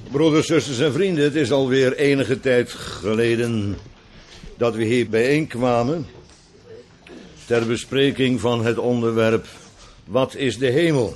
Broeders, zusters en vrienden, het is alweer enige tijd geleden dat we hier bijeenkwamen ter bespreking van het onderwerp: wat is de hemel?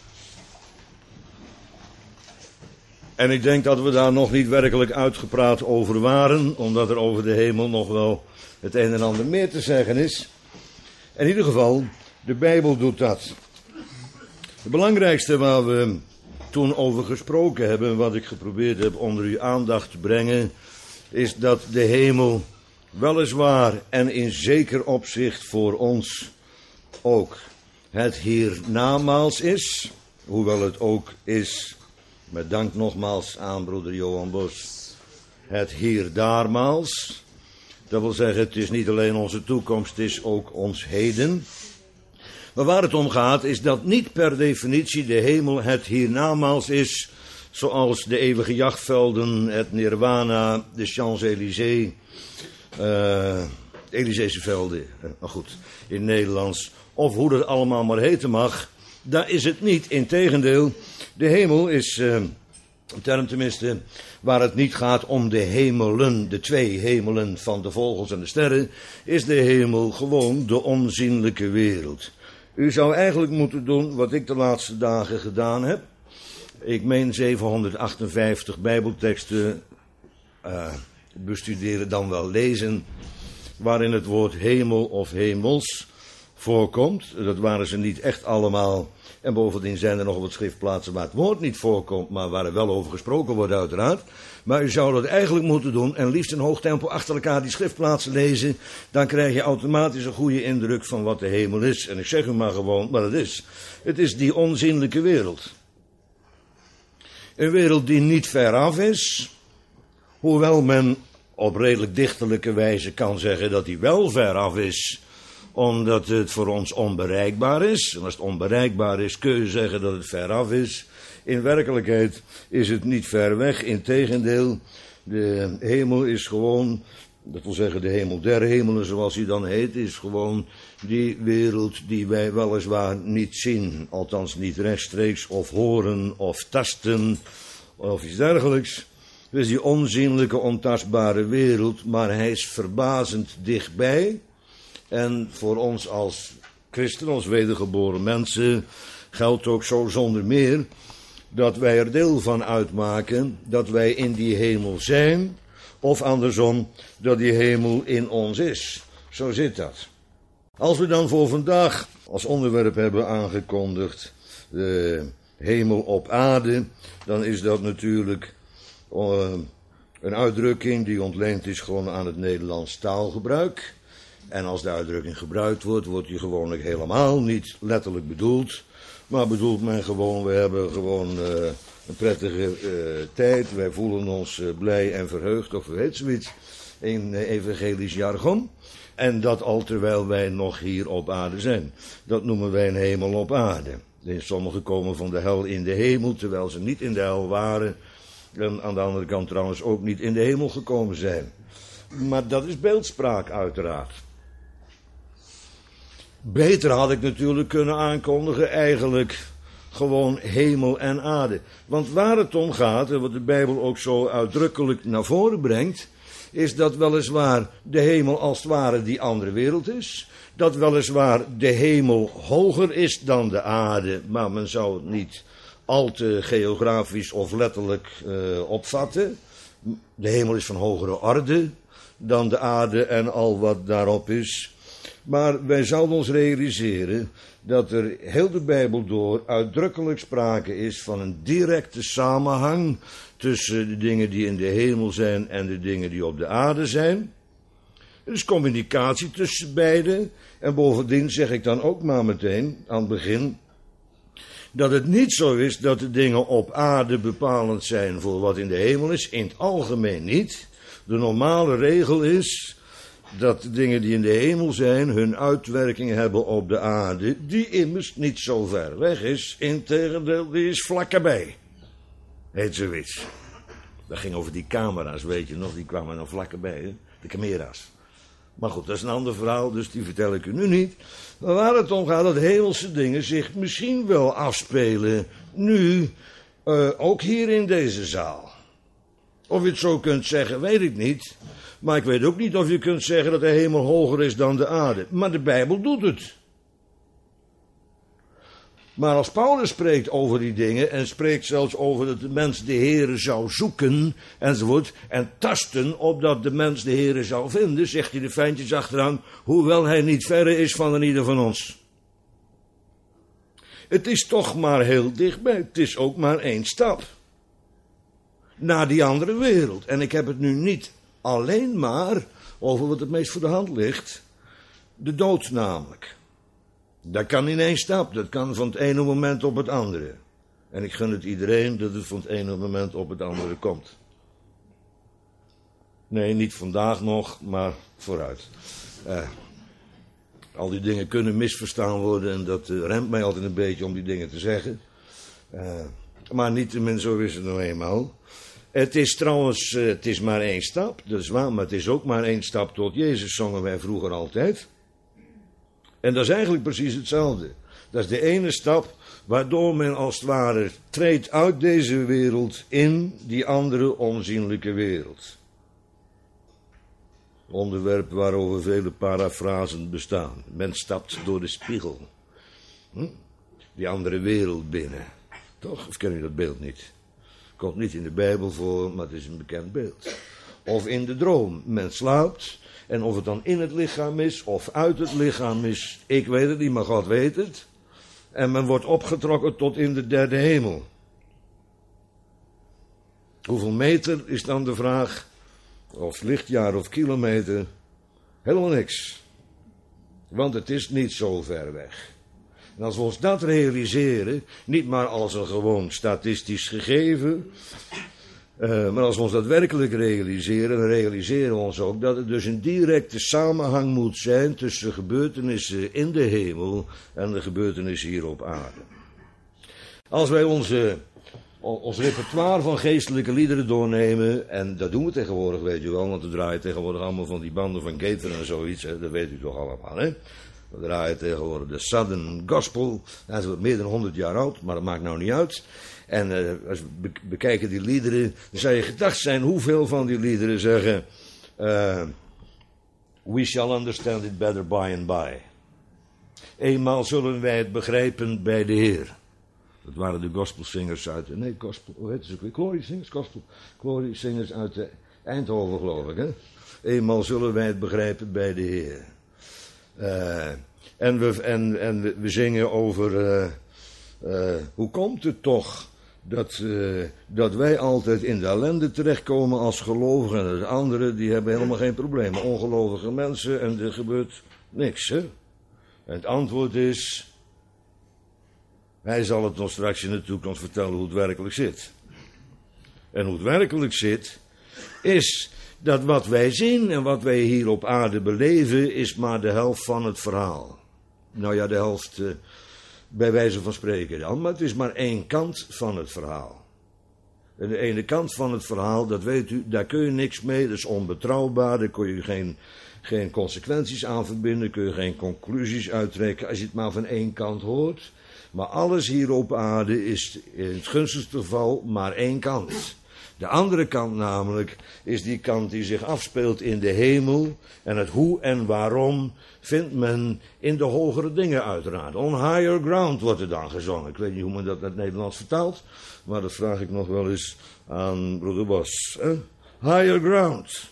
En ik denk dat we daar nog niet werkelijk uitgepraat over waren, omdat er over de hemel nog wel het een en ander meer te zeggen is. In ieder geval, de Bijbel doet dat. Het belangrijkste waar we toen over gesproken hebben, wat ik geprobeerd heb onder uw aandacht te brengen, is dat de hemel weliswaar en in zeker opzicht voor ons ook het hiernamaals is, hoewel het ook is, met dank nogmaals aan broeder Johan Bos, het hierdaarmaals. Dat wil zeggen, het is niet alleen onze toekomst, het is ook ons heden. Maar waar het om gaat is dat niet per definitie de hemel het hiernamaals is, zoals de eeuwige jachtvelden, het Nirwana, de Champs-Élysées, Elyseese velden, maar goed, in Nederlands, of hoe dat allemaal maar heten mag. Daar is het niet, integendeel. De hemel is een term tenminste waar het niet gaat om de hemelen, de twee hemelen van de vogels en de sterren, is de hemel gewoon de onzienlijke wereld. U zou eigenlijk moeten doen wat ik de laatste dagen gedaan heb. Ik meen 758 bijbelteksten bestuderen, dan wel lezen, waarin het woord hemel of hemels voorkomt. Dat waren ze niet echt allemaal. En bovendien zijn er nog wat schriftplaatsen waar het woord niet voorkomt, maar waar er wel over gesproken wordt uiteraard. Maar u zou dat eigenlijk moeten doen en liefst in hoog tempo achter elkaar die schriftplaatsen lezen. Dan krijg je automatisch een goede indruk van wat de hemel is. En ik zeg u maar gewoon wat het is. Het is die onzienlijke wereld. Een wereld die niet veraf is, hoewel men op redelijk dichterlijke wijze kan zeggen dat die wel veraf is, omdat het voor ons onbereikbaar is. En als het onbereikbaar is, kun je zeggen dat het veraf is. In werkelijkheid is het niet ver weg. Integendeel, de hemel is gewoon, dat wil zeggen de hemel der hemelen zoals die dan heet, is gewoon die wereld die wij weliswaar niet zien. Althans niet rechtstreeks of horen of tasten of iets dergelijks. Dus die onzienlijke, ontastbare wereld, maar hij is verbazend dichtbij. En voor ons als christenen, als wedergeboren mensen, geldt ook zo zonder meer dat wij er deel van uitmaken, dat wij in die hemel zijn, of andersom, dat die hemel in ons is. Zo zit dat. Als we dan voor vandaag als onderwerp hebben aangekondigd de hemel op aarde, dan is dat natuurlijk een uitdrukking die ontleend is gewoon aan het Nederlands taalgebruik. En als de uitdrukking gebruikt wordt, wordt die gewoonlijk helemaal niet letterlijk bedoeld. Maar bedoelt men gewoon, we hebben gewoon een prettige tijd. Wij voelen ons blij en verheugd, of weet zoiets, in evangelisch jargon. En dat al terwijl wij nog hier op aarde zijn. Dat noemen wij een hemel op aarde. Sommigen komen van de hel in de hemel, terwijl ze niet in de hel waren. En aan de andere kant trouwens ook niet in de hemel gekomen zijn. Maar dat is beeldspraak uiteraard. Beter had ik natuurlijk kunnen aankondigen eigenlijk gewoon hemel en aarde. Want waar het om gaat, en wat de Bijbel ook zo uitdrukkelijk naar voren brengt, is dat weliswaar de hemel als het ware die andere wereld is. Dat weliswaar de hemel hoger is dan de aarde, maar men zou het niet al te geografisch of letterlijk opvatten. De hemel is van hogere orde dan de aarde en al wat daarop is. Maar wij zouden ons realiseren dat er heel de Bijbel door uitdrukkelijk sprake is van een directe samenhang tussen de dingen die in de hemel zijn en de dingen die op de aarde zijn. Er is communicatie tussen beide. En bovendien zeg ik dan ook maar meteen aan het begin dat het niet zo is dat de dingen op aarde bepalend zijn voor wat in de hemel is. In het algemeen niet. De normale regel is dat de dingen die in de hemel zijn hun uitwerking hebben op de aarde, die immers niet zo ver weg is. Integendeel, die is vlakbij. Heet zoiets. Dat ging over die camera's, weet je nog, die kwamen dan vlakbij, hè? De camera's. Maar goed, dat is een ander verhaal, dus die vertel ik u nu niet. Maar waar het om gaat, dat hemelse dingen zich misschien wel afspelen nu, ook hier in deze zaal. Of je het zo kunt zeggen, weet ik niet. Maar ik weet ook niet of je kunt zeggen dat de hemel hoger is dan de aarde. Maar de Bijbel doet het. Maar als Paulus spreekt over die dingen en spreekt zelfs over dat de mens de Heere zou zoeken enzovoort en tasten opdat de mens de Heere zou vinden, zegt hij de fijntjes achteraan, hoewel hij niet verre is van een ieder van ons. Het is toch maar heel dichtbij, het is ook maar één stap naar die andere wereld. En ik heb het nu niet alleen maar over wat het meest voor de hand ligt, de dood namelijk. Dat kan in één stap, dat kan van het ene moment op het andere. En ik gun het iedereen dat het van het ene moment op het andere komt. Nee, niet vandaag nog, maar vooruit. Al die dingen kunnen misverstaan worden en dat remt mij altijd een beetje om die dingen te zeggen. Maar niettemin, zo is het nou eenmaal. Het is trouwens, het is maar één stap, dat is waar, maar het is ook maar één stap tot Jezus, zongen wij vroeger altijd. En dat is eigenlijk precies hetzelfde. Dat is de ene stap waardoor men als het ware treedt uit deze wereld in die andere onzienlijke wereld. Onderwerp waarover vele parafrasen bestaan. Men stapt door de spiegel. Die andere wereld binnen. Toch? Of ken je dat beeld niet? Komt niet in de Bijbel voor, maar het is een bekend beeld. Of in de droom. Men slaapt. En of het dan in het lichaam is of uit het lichaam is, ik weet het niet, maar God weet het. En men wordt opgetrokken tot in de derde hemel. Hoeveel meter is dan de vraag? Of lichtjaar of kilometer? Helemaal niks. Want het is niet zo ver weg. En als we ons dat realiseren, niet maar als een gewoon statistisch gegeven, maar als we ons dat werkelijk realiseren, dan realiseren we ons ook dat er dus een directe samenhang moet zijn tussen de gebeurtenissen in de hemel en de gebeurtenissen hier op aarde. Als wij ons repertoire van geestelijke liederen doornemen, en dat doen we tegenwoordig, weet je wel, want we draaien tegenwoordig allemaal van die banden van Gaither en zoiets, hè, dat weet u toch allemaal, hè? We draaien tegenwoordig de Southern Gospel, dat is wat meer dan 100 jaar oud, maar dat maakt nou niet uit. En als we bekijken die liederen, dan zou je gedacht zijn hoeveel van die liederen zeggen, we shall understand it better by and by. Eenmaal zullen wij het begrijpen bij de Heer. Dat waren de gospelzingers uit, hoe heet ze ook weer? Glory singers uit Eindhoven, geloof ik, hè? Eenmaal zullen wij het begrijpen bij de Heer. En we zingen over, hoe komt het toch dat wij altijd in de ellende terechtkomen als gelovigen en de anderen die hebben helemaal geen problemen. Ongelovige mensen en er gebeurt niks, hè? En het antwoord is, hij zal het ons straks in de toekomst vertellen hoe het werkelijk zit. En hoe het werkelijk zit, is dat wat wij zien en wat wij hier op aarde beleven, is maar de helft van het verhaal. Nou ja, de helft bij wijze van spreken dan, maar het is maar één kant van het verhaal. En de ene kant van het verhaal, dat weet u, daar kun je niks mee, dat is onbetrouwbaar, daar kun je geen consequenties aan verbinden, kun je geen conclusies uittrekken als je het maar van één kant hoort. Maar alles hier op aarde is in het gunstigste geval maar één kant. De andere kant namelijk is die kant die zich afspeelt in de hemel. En het hoe en waarom vindt men in de hogere dingen uiteraard. On higher ground wordt er dan gezongen. Ik weet niet hoe men dat in het Nederlands vertaalt. Maar dat vraag ik nog wel eens aan broeder Bos. Higher ground.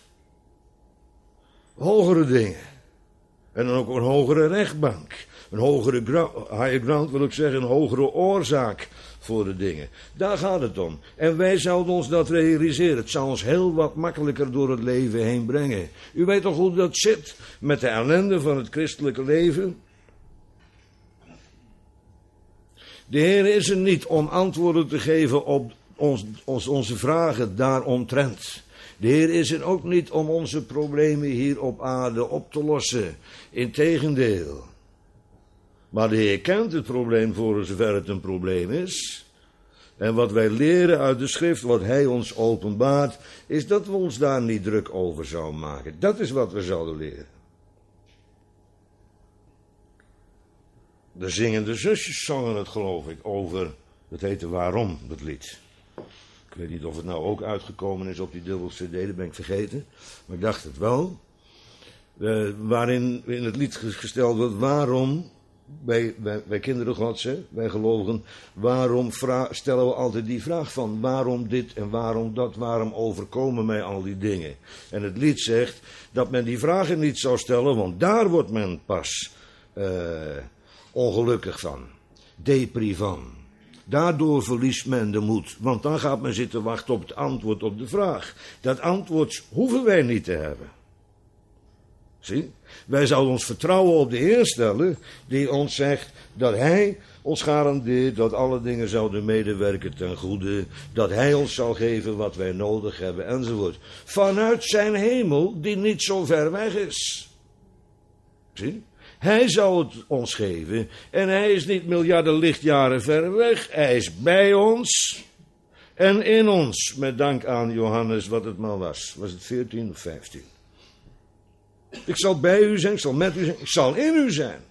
Hogere dingen. En dan ook een hogere rechtbank. Een higher ground wil ik zeggen, een hogere oorzaak voor de dingen. Daar gaat het om. En wij zouden ons dat realiseren. Het zou ons heel wat makkelijker door het leven heen brengen. U weet toch hoe dat zit met de ellende van het christelijke leven? De Heer is er niet om antwoorden te geven op onze vragen daaromtrent. De Heer is er ook niet om onze problemen hier op aarde op te lossen. Integendeel. Maar de Heer kent het probleem voor zover het een probleem is. En wat wij leren uit de schrift, wat Hij ons openbaart, is dat we ons daar niet druk over zouden maken. Dat is wat we zouden leren. De zingende zusjes zongen het, geloof ik, over, dat heette Waarom, dat lied. Ik weet niet of het nou ook uitgekomen is op die dubbel cd, dat ben ik vergeten. Maar ik dacht het wel. Waarin in het lied gesteld wordt, waarom, wij kinderen Gods, wij gelovigen, waarom stellen we altijd die vraag van, waarom dit en waarom dat, waarom overkomen mij al die dingen? En het lied zegt dat men die vragen niet zou stellen, want daar wordt men pas ongelukkig van, depri van. Daardoor verliest men de moed, want dan gaat men zitten wachten op het antwoord op de vraag. Dat antwoord hoeven wij niet te hebben. Zie? Wij zouden ons vertrouwen op de Heer stellen, die ons zegt dat Hij ons garandeert dat alle dingen zouden medewerken ten goede, dat Hij ons zal geven wat wij nodig hebben, enzovoort. Vanuit zijn hemel, die niet zo ver weg is. Zie? Hij zou het ons geven en hij is niet miljarden lichtjaren ver weg. Hij is bij ons en in ons, met dank aan Johannes wat het maar was. Was het 14 of 15? Ik zal bij u zijn, ik zal met u zijn, ik zal in u zijn.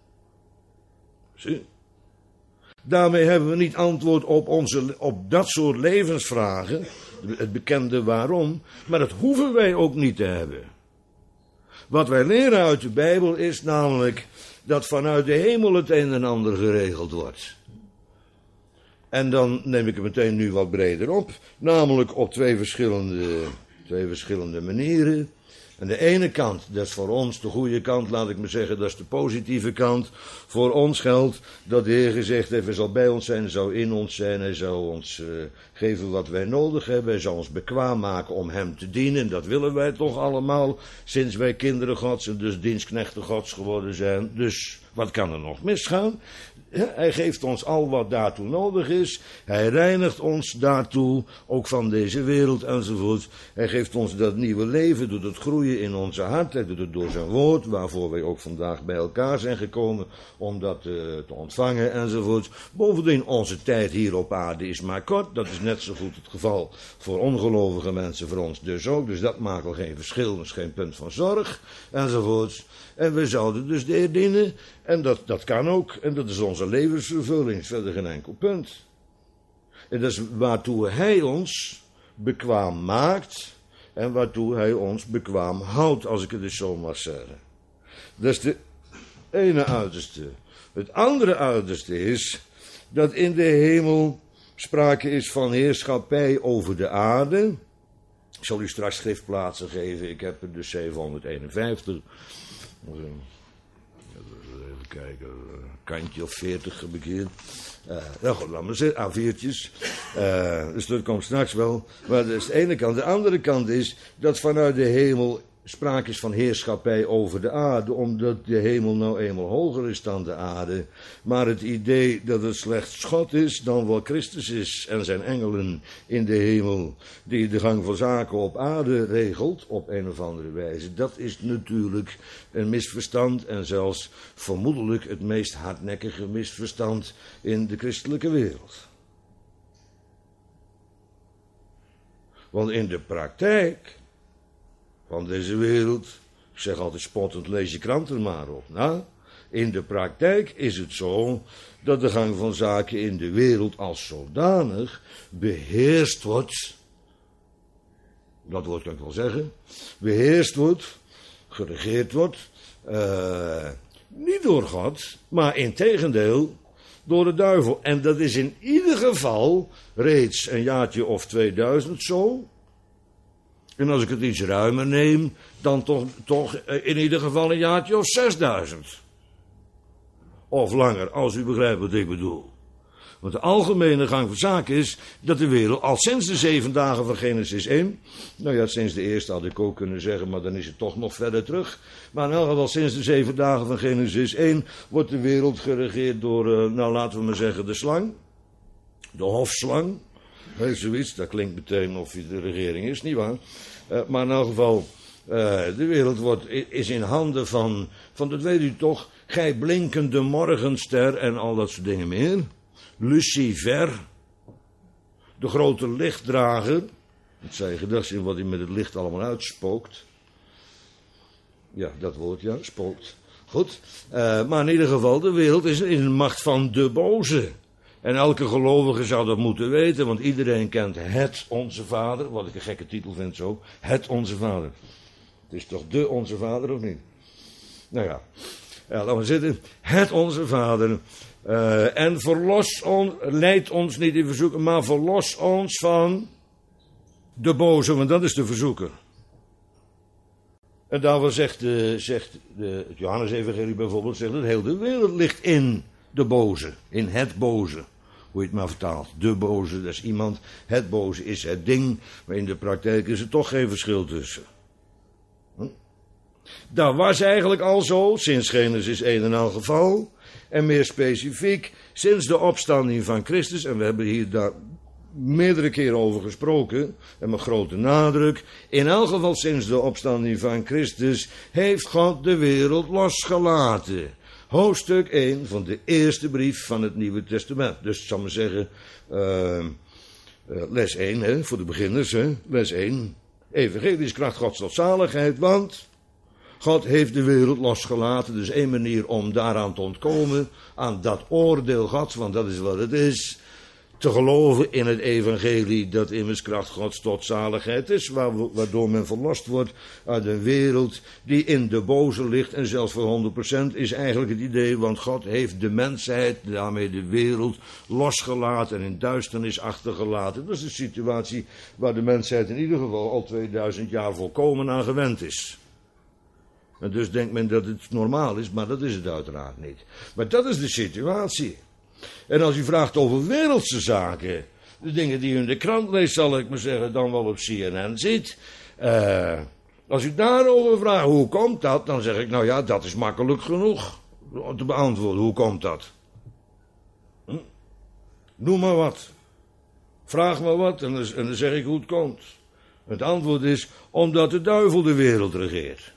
Zie? Daarmee hebben we niet antwoord op dat soort levensvragen, het bekende waarom, maar dat hoeven wij ook niet te hebben. Wat wij leren uit de Bijbel is namelijk dat vanuit de hemel het een en ander geregeld wordt. En dan neem ik het meteen nu wat breder op, namelijk op twee verschillende manieren. Aan de ene kant, dat is voor ons de goede kant, laat ik maar zeggen, dat is de positieve kant. Voor ons geldt dat de Heer gezegd heeft, hij zal bij ons zijn, hij zal in ons zijn, hij zal ons geven wat wij nodig hebben, hij zal ons bekwaam maken om hem te dienen. En dat willen wij toch allemaal, sinds wij kinderen Gods en dus dienstknechten Gods geworden zijn. Dus wat kan er nog misgaan? Ja, hij geeft ons al wat daartoe nodig is. Hij reinigt ons daartoe, ook van deze wereld enzovoort. Hij geeft ons dat nieuwe leven, doet het groeien in onze hart. Hij doet het door zijn woord, waarvoor wij ook vandaag bij elkaar zijn gekomen om dat te ontvangen enzovoort. Bovendien, onze tijd hier op aarde is maar kort. Dat is net zo goed het geval voor ongelovige mensen, voor ons dus ook. Dus dat maakt al geen verschil, dat is geen punt van zorg enzovoort. En we zouden dus de Heer dienen. En dat kan ook. En dat is onze levensvervulling. Verder geen enkel punt. En dat is waartoe hij ons bekwaam maakt. En waartoe hij ons bekwaam houdt, als ik het dus zo mag zeggen. Dat is de ene uiterste. Het andere uiterste is dat in de hemel sprake is van heerschappij over de aarde. Ik zal u straks schriftplaatsen geven. Ik heb er dus 751. Even kijken, kantje of 40 heb ik hier. Nou goed, laat maar zeggen, A4'tjes. Dus dat komt straks wel. Maar dat is de ene kant. De andere kant is dat vanuit de hemel sprake is van heerschappij over de aarde, omdat de hemel nou eenmaal hoger is dan de aarde. Maar het idee dat het slechts God is, dan wel Christus is en zijn engelen in de hemel, die de gang van zaken op aarde regelt, op een of andere wijze, dat is natuurlijk een misverstand en zelfs vermoedelijk het meest hardnekkige misverstand in de christelijke wereld. Want in de praktijk van deze wereld, ik zeg altijd spottend, lees je krant er maar op. Nou, in de praktijk is het zo dat de gang van zaken in de wereld als zodanig beheerst wordt, dat woord kan ik wel zeggen, beheerst wordt, geregeerd wordt, niet door God, maar integendeel door de duivel. En dat is in ieder geval reeds een jaartje of 2000 zo. En als ik het iets ruimer neem, dan toch in ieder geval een jaartje of 6000. Of langer, als u begrijpt wat ik bedoel. Want de algemene gang van zaken is dat de wereld al sinds de 7 dagen van Genesis 1... Nou ja, sinds de eerste had ik ook kunnen zeggen, maar dan is het toch nog verder terug. Maar in elk geval sinds de 7 dagen van Genesis 1 wordt de wereld geregeerd door, nou laten we maar zeggen, de slang. De hofslang. Zoiets, dat klinkt meteen of hij de regering is, nietwaar? Maar in elk geval, de wereld is in handen van, dat weet u toch, gij blinkende morgenster en al dat soort dingen meer. Lucifer, de grote lichtdrager. Het zij gedacht in wat hij met het licht allemaal uitspookt. Ja, dat woord, ja, spookt. Goed, maar in ieder geval, de wereld is in de macht van de boze. En elke gelovige zou dat moeten weten, want iedereen kent het Onze Vader, wat ik een gekke titel vind zo, het Onze Vader. Het is toch de Onze Vader, of niet? Nou ja, laten we zitten. Het Onze Vader. En leid ons niet in verzoeken, maar verlos ons van de boze, want dat is de verzoeker. En daarvoor zegt het Johannes-evangelie bijvoorbeeld, zegt dat heel de wereld ligt in de boze, in het boze. Hoe je het maar vertaalt. De boze, dat is iemand. Het boze is het ding, maar in de praktijk is er toch geen verschil tussen. Dat was eigenlijk al zo, sinds Genesis 1 en al geval. En meer specifiek, sinds de opstanding van Christus, en we hebben hier daar meerdere keren over gesproken, en met grote nadruk. In elk geval sinds de opstanding van Christus heeft God de wereld losgelaten. Hoofdstuk 1 van de eerste brief van het Nieuwe Testament. Dus ik zal maar zeggen, les 1, hè, voor de beginners, hè, les 1. Evangelie is kracht Gods tot zaligheid, want God heeft de wereld losgelaten. Dus één manier om daaraan te ontkomen, aan dat oordeel Gods, want dat is wat het is. Te geloven in het evangelie dat immers kracht Gods tot zaligheid is, waardoor men verlost wordt uit een wereld die in de boze ligt. En zelfs voor 100% is eigenlijk het idee, want God heeft de mensheid, daarmee de wereld, losgelaten en in duisternis achtergelaten. Dat is de situatie waar de mensheid in ieder geval al 2000 jaar volkomen aan gewend is. En dus denkt men dat het normaal is, maar dat is het uiteraard niet. Maar dat is de situatie. En als u vraagt over wereldse zaken, de dingen die u in de krant leest, zal ik maar zeggen, dan wel op CNN ziet. Als u daarover vraagt, hoe komt dat? Dan zeg ik, nou ja, dat is makkelijk genoeg te beantwoorden. Hoe komt dat? Noem maar wat. Vraag maar wat en dan zeg ik hoe het komt. Het antwoord is, omdat de duivel de wereld regeert.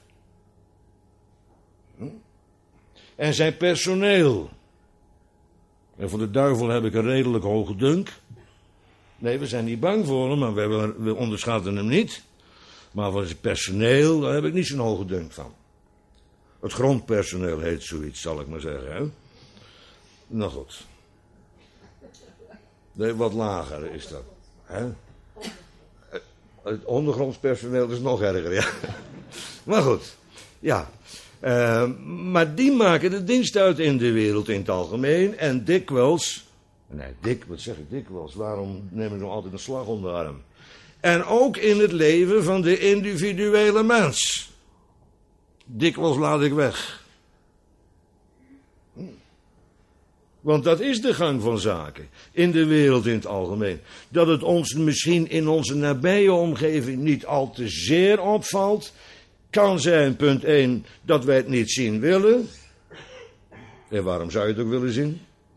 En zijn personeel. En voor de duivel heb ik een redelijk hoge dunk. Nee, we zijn niet bang voor hem, maar we onderschatten hem niet. Maar voor zijn personeel, daar heb ik niet zo'n hoge dunk van. Het grondpersoneel heet zoiets, zal ik maar zeggen. Hè? Nou goed. Nee, wat lager is dat. Hè? Het ondergrondspersoneel is nog erger, ja. Maar goed, ja. Maar die maken de dienst uit in de wereld in het algemeen. En dikwijls, wat zeg ik dikwijls? Waarom neem ik nou altijd een slag om de arm? En ook in het leven van de individuele mens. Dikwijls laat ik weg. Want dat is de gang van zaken. In de wereld in het algemeen. Dat het ons misschien in onze nabije omgeving niet al te zeer opvalt. Kan zijn, punt 1, dat wij het niet zien willen. En waarom zou je het ook willen zien?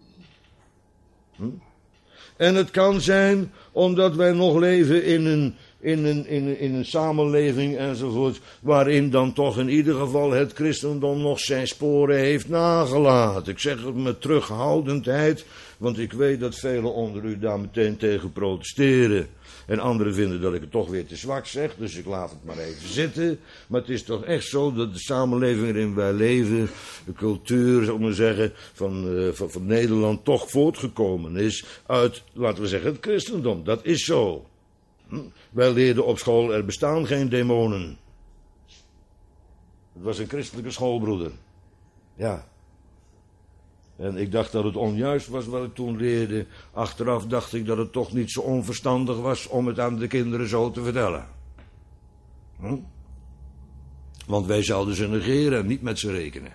En het kan zijn omdat wij nog leven in een samenleving enzovoort, waarin dan toch in ieder geval het christendom nog zijn sporen heeft nagelaten. Ik zeg het met terughoudendheid, want ik weet dat velen onder u daar meteen tegen protesteren. En anderen vinden dat ik het toch weer te zwak zeg, dus ik laat het maar even zitten. Maar het is toch echt zo dat de samenleving waarin wij leven, de cultuur, zal ik maar zeggen, van Nederland toch voortgekomen is uit, laten we zeggen, het christendom. Dat is zo. Wij leerden op school, er bestaan geen demonen. Het was een christelijke schoolbroeder. Ja. En ik dacht dat het onjuist was wat ik toen leerde. Achteraf dacht ik dat het toch niet zo onverstandig was om het aan de kinderen zo te vertellen. Want wij zouden ze negeren en niet met ze rekenen.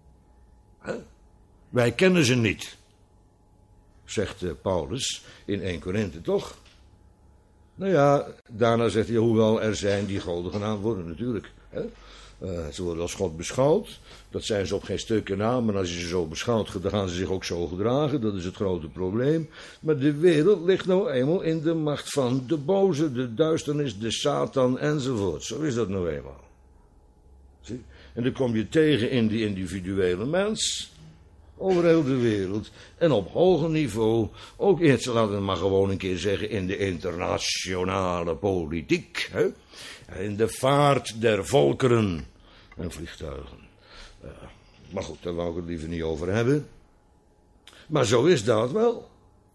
Wij kennen ze niet, zegt Paulus in 1 Korinthe, toch? Nou ja, daarna zegt hij, hoewel er zijn die goden genaamd worden, natuurlijk. Ze worden als God beschouwd. Dat zijn ze op geen stukken na, maar als je ze zo beschouwt, dan gaan ze zich ook zo gedragen. Dat is het grote probleem. Maar de wereld ligt nou eenmaal in de macht van de boze, de duisternis, de Satan enzovoort. Zo is dat nou eenmaal. Zie? En dan kom je tegen in die individuele mens. Over heel de wereld. En op hoger niveau, ook eerst, laten we maar gewoon een keer zeggen, in de internationale politiek. Hè? In de vaart der volkeren en vliegtuigen. Maar goed, daar wou ik het liever niet over hebben. Maar zo is dat wel.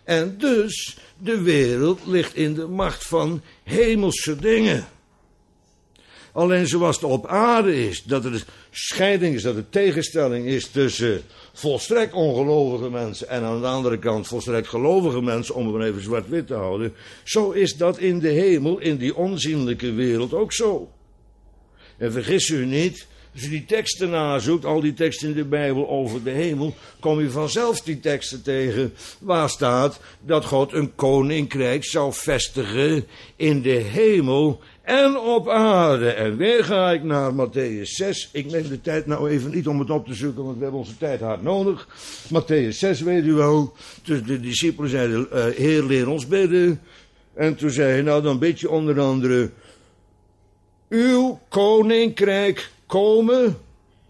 En dus, de wereld ligt in de macht van hemelse dingen. Alleen zoals het op aarde is, dat er scheiding is, dat er tegenstelling is tussen volstrekt ongelovige mensen en aan de andere kant volstrekt gelovige mensen, om het maar even zwart-wit te houden, zo is dat in de hemel, in die onzienlijke wereld ook zo. En vergis u niet, als u die teksten nazoekt, al die teksten in de Bijbel over de hemel, kom je vanzelf die teksten tegen waar staat dat God een koninkrijk zou vestigen in de hemel en op aarde. En weer ga ik naar Mattheüs 6. Ik neem de tijd nou even niet om het op te zoeken, want we hebben onze tijd hard nodig. Mattheüs 6, weet u wel. Dus de discipelen zeiden, Heer, leer ons bidden. En toen zei hij, nou dan bid je onder andere, uw koninkrijk komen.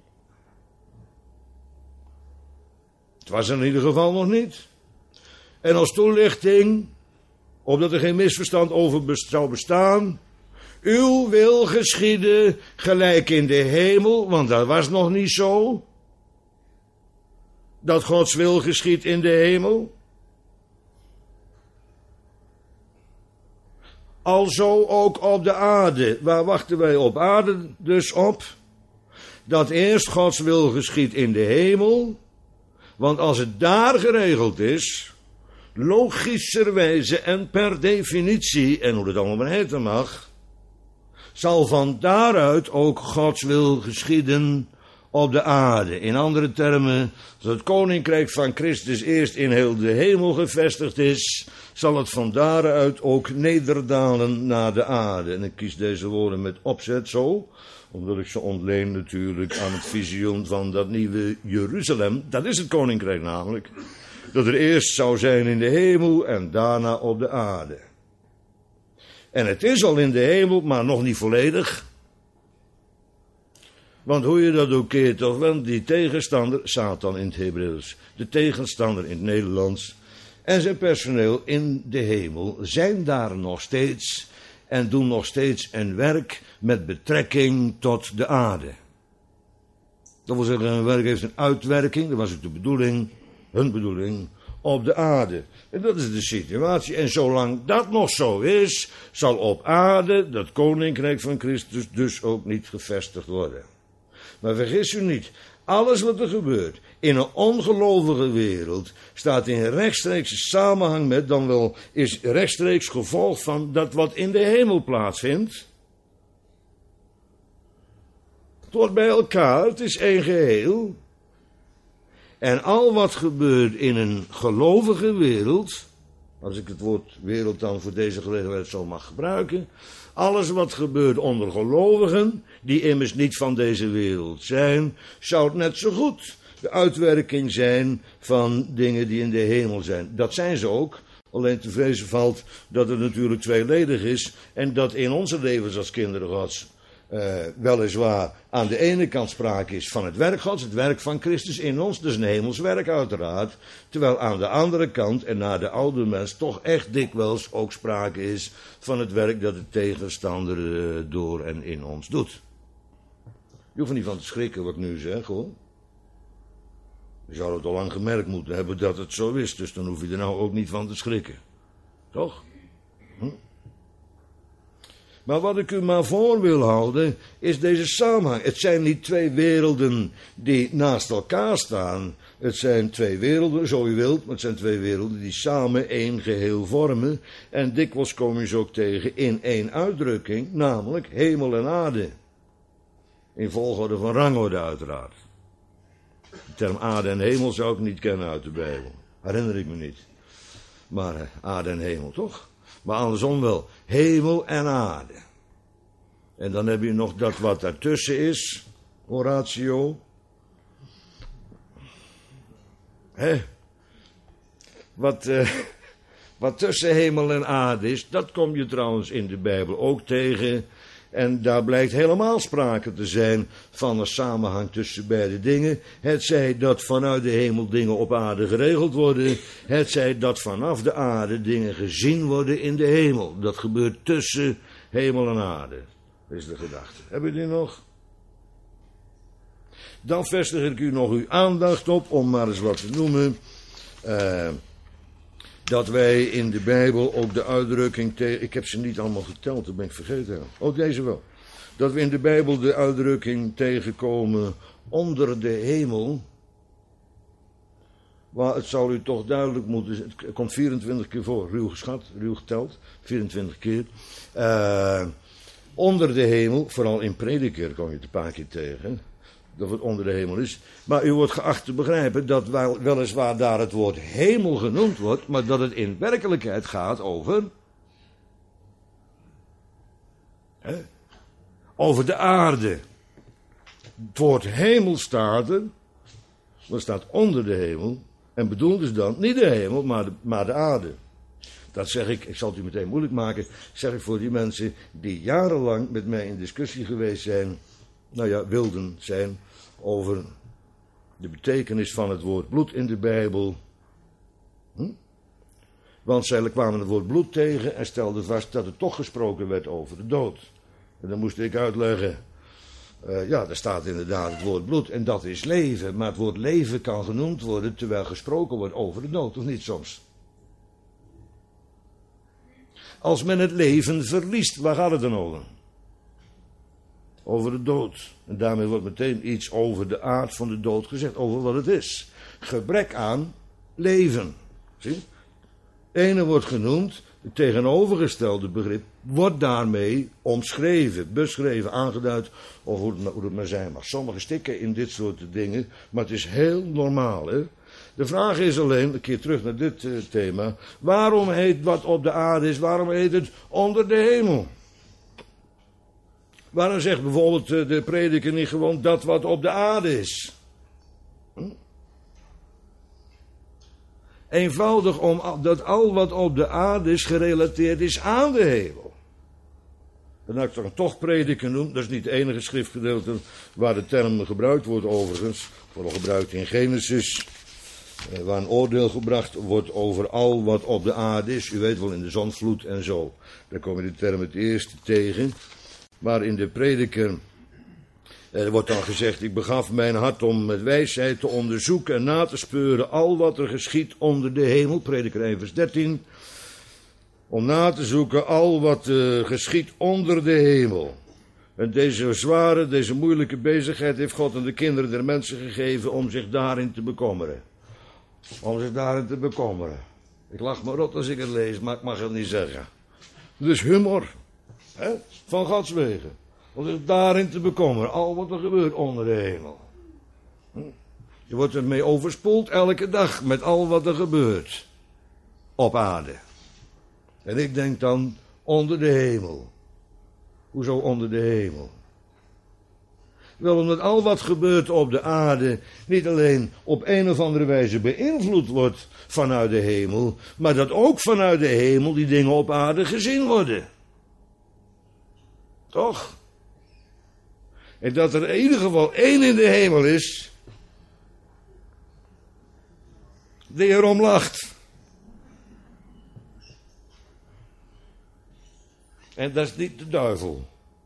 Het was er in ieder geval nog niet. En als toelichting, opdat er geen misverstand over zou bestaan, uw wil geschieden gelijk in de hemel, want dat was nog niet zo. Dat Gods wil geschiedt in de hemel. Alzo ook op de aarde. Waar wachten wij op aarde dus op? Dat eerst Gods wil geschiedt in de hemel. Want als het daar geregeld is, logischerwijze en per definitie, en hoe dat allemaal maar heten mag, zal van daaruit ook Gods wil geschieden op de aarde. In andere termen, als het koninkrijk van Christus eerst in heel de hemel gevestigd is, zal het van daaruit ook nederdalen naar de aarde. En ik kies deze woorden met opzet zo, omdat ik ze ontleen natuurlijk aan het visioen van dat nieuwe Jeruzalem. Dat is het koninkrijk namelijk. Dat er eerst zou zijn in de hemel en daarna op de aarde. En het is al in de hemel, maar nog niet volledig. Want hoe je dat ook keert of wel, die tegenstander, Satan in het Hebreeuws, de tegenstander in het Nederlands en zijn personeel in de hemel zijn daar nog steeds en doen nog steeds een werk met betrekking tot de aarde. Dat wil zeggen, een werk heeft een uitwerking, dat was ook de bedoeling, hun bedoeling, op de aarde. En dat is de situatie. En zolang dat nog zo is, zal op aarde dat koninkrijk van Christus dus ook niet gevestigd worden. Maar vergis u niet, alles wat er gebeurt in een ongelovige wereld staat in rechtstreeks samenhang met, dan wel is rechtstreeks gevolg van dat wat in de hemel plaatsvindt. Het hoort bij elkaar, het is één geheel. En al wat gebeurt in een gelovige wereld, als ik het woord wereld dan voor deze gelegenheid zo mag gebruiken, alles wat gebeurt onder gelovigen, die immers niet van deze wereld zijn, zou het net zo goed de uitwerking zijn van dingen die in de hemel zijn. Dat zijn ze ook, alleen te vrezen valt dat het natuurlijk tweeledig is en dat in onze levens als kinderen Gods weliswaar aan de ene kant sprake is van het werk Gods, het werk van Christus in ons, dus een hemels werk uiteraard, terwijl aan de andere kant en naar de oude mens toch echt dikwijls ook sprake is van het werk dat de tegenstander door en in ons doet. Je hoeft er niet van te schrikken wat ik nu zeg, hoor. Je zou het al lang gemerkt moeten hebben dat het zo is, dus dan hoef je er nou ook niet van te schrikken. Toch? Maar wat ik u maar voor wil houden, is deze samenhang. Het zijn niet twee werelden die naast elkaar staan. Het zijn twee werelden, zo u wilt, maar het zijn twee werelden die samen één geheel vormen. En dikwijls kom je ze ook tegen in één uitdrukking, namelijk hemel en aarde. In volgorde van rangorde uiteraard. De term aarde en hemel zou ik niet kennen uit de Bijbel. Herinner ik me niet. Maar aarde en hemel, toch? Maar andersom wel, hemel en aarde. En dan heb je nog dat wat daartussen is, Horatio. Wat tussen hemel en aarde is, dat kom je trouwens in de Bijbel ook tegen. En daar blijkt helemaal sprake te zijn van een samenhang tussen beide dingen. Het zij dat vanuit de hemel dingen op aarde geregeld worden. Het zij dat vanaf de aarde dingen gezien worden in de hemel. Dat gebeurt tussen hemel en aarde. Dat is de gedachte. Hebben jullie nog? Dan vestig ik u nog uw aandacht op, om maar eens wat te noemen. dat wij in de Bijbel ook de uitdrukking tegen... Ik heb ze niet allemaal geteld, dat ben ik vergeten. Oh, deze wel. Dat we in de Bijbel de uitdrukking tegenkomen onder de hemel. Maar het zal u toch duidelijk moeten... Het komt 24 keer voor, ruw geschat, ruw geteld. 24 keer. Onder de hemel, vooral in Prediker kom je het een paar keer tegen... dat het onder de hemel is. Maar u wordt geacht te begrijpen dat weliswaar daar het woord hemel genoemd wordt, maar dat het in werkelijkheid gaat over... over de aarde. Het woord hemel staat er, maar staat onder de hemel. En bedoelt dus dan niet de hemel, maar de aarde. Dat zeg ik zal het u meteen moeilijk maken, zeg ik voor die mensen die jarenlang met mij in discussie geweest zijn, wilden zijn, over de betekenis van het woord bloed in de Bijbel. Want zij kwamen het woord bloed tegen en stelden vast dat er toch gesproken werd over de dood. En dan moest ik uitleggen, daar staat inderdaad het woord bloed en dat is leven. Maar het woord leven kan genoemd worden terwijl gesproken wordt over de dood, of niet soms? Als men het leven verliest, waar gaat het dan over? Over de dood. En daarmee wordt meteen iets over de aard van de dood gezegd, over wat het is. Gebrek aan leven. Zie? Ene wordt genoemd, het tegenovergestelde begrip wordt daarmee omschreven, beschreven, aangeduid, of hoe het maar zijn mag. Sommigen stikken in dit soort dingen, maar het is heel normaal, hè? De vraag is alleen, een keer terug naar dit thema, waarom heet wat op de aarde is, waarom heet het onder de hemel? Waarom zegt bijvoorbeeld de prediker niet gewoon dat wat op de aarde is? Eenvoudig omdat al wat op de aarde is gerelateerd is aan de hemel. En dat ik dan toch prediker noem, dat is niet het enige schriftgedeelte waar de term gebruikt wordt overigens. Vooral gebruikt in Genesis, waar een oordeel gebracht wordt over al wat op de aarde is. U weet wel, in de zondvloed en zo. Daar kom je de term het eerste tegen. Maar in de prediker wordt dan gezegd, ik begaf mijn hart om met wijsheid te onderzoeken en na te speuren al wat er geschiet onder de hemel. Prediker 1 vers 13. Om na te zoeken al wat geschiet onder de hemel. En deze moeilijke bezigheid heeft God aan de kinderen der mensen gegeven om zich daarin te bekommeren. Om zich daarin te bekommeren. Ik lach me rot als ik het lees, maar ik mag het niet zeggen. Dus humor. Van Gods wegen. Om zich daarin te bekommeren. Al wat er gebeurt onder de hemel. Je wordt ermee overspoeld elke dag met al wat er gebeurt. Op aarde. En ik denk dan onder de hemel. Hoezo onder de hemel? Wel, omdat al wat gebeurt op de aarde niet alleen op een of andere wijze beïnvloed wordt vanuit de hemel, maar dat ook vanuit de hemel die dingen op aarde gezien worden. Toch? En dat er in ieder geval één in de hemel is die erom lacht. En dat is niet de duivel.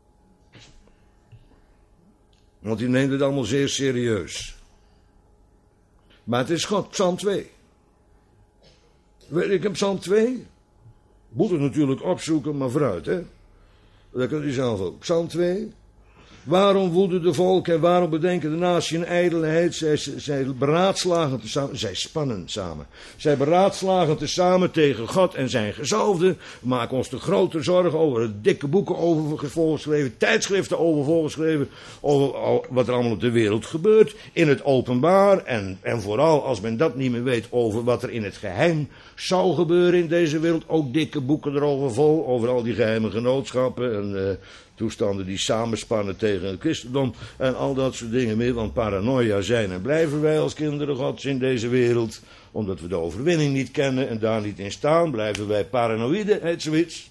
Want die neemt het allemaal zeer serieus. Maar het is God, Psalm 2. Weet ik heb Psalm 2? Moet het natuurlijk opzoeken, maar vooruit, hè. Dat kunt u zelf ook. Psalm 2. Waarom woeden de volken en waarom bedenken de natie een ijdelheid? Zij beraadslagen tezamen, zij spannen samen. Zij beraadslagen tezamen tegen God en zijn gezalfden. We maken ons de grote zorgen over dikke boeken over voorgeschreven, tijdschriften over voorgeschreven, over wat er allemaal op de wereld gebeurt, in het openbaar en vooral als men dat niet meer weet over wat er in het geheim zou gebeuren in deze wereld. Ook dikke boeken erover vol, over al die geheime genootschappen en toestanden die samenspannen tegen het christendom en al dat soort dingen meer. Want paranoia zijn en blijven wij als kinderen Gods in deze wereld. Omdat we de overwinning niet kennen en daar niet in staan, blijven wij paranoïde, heet zoiets.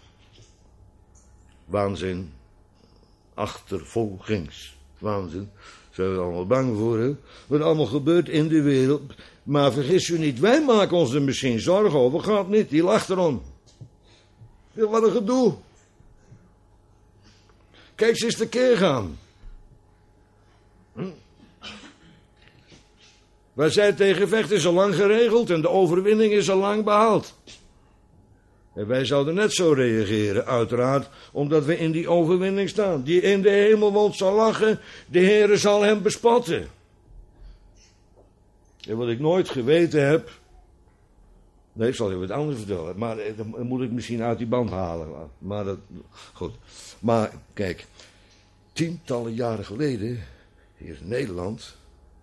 Waanzin. Achtervolgingswaanzin. Daar zijn we er allemaal bang voor, hè? Wat allemaal gebeurt in de wereld. Maar vergis u niet, wij maken ons er misschien zorgen over. God niet, die lacht erom. Wat een gedoe. Kijk, ze eens tekeer gaan. Waar zij tegen vechten is al lang geregeld en de overwinning is al lang behaald. En wij zouden net zo reageren, uiteraard, omdat we in die overwinning staan. Die in de hemel woont zal lachen, de Heere zal hem bespotten. En wat ik nooit geweten heb... Nee, ik zal je wat anders vertellen, maar dan moet ik misschien uit die band halen. Maar dat... Goed. Maar, kijk, tientallen jaren geleden, hier in Nederland...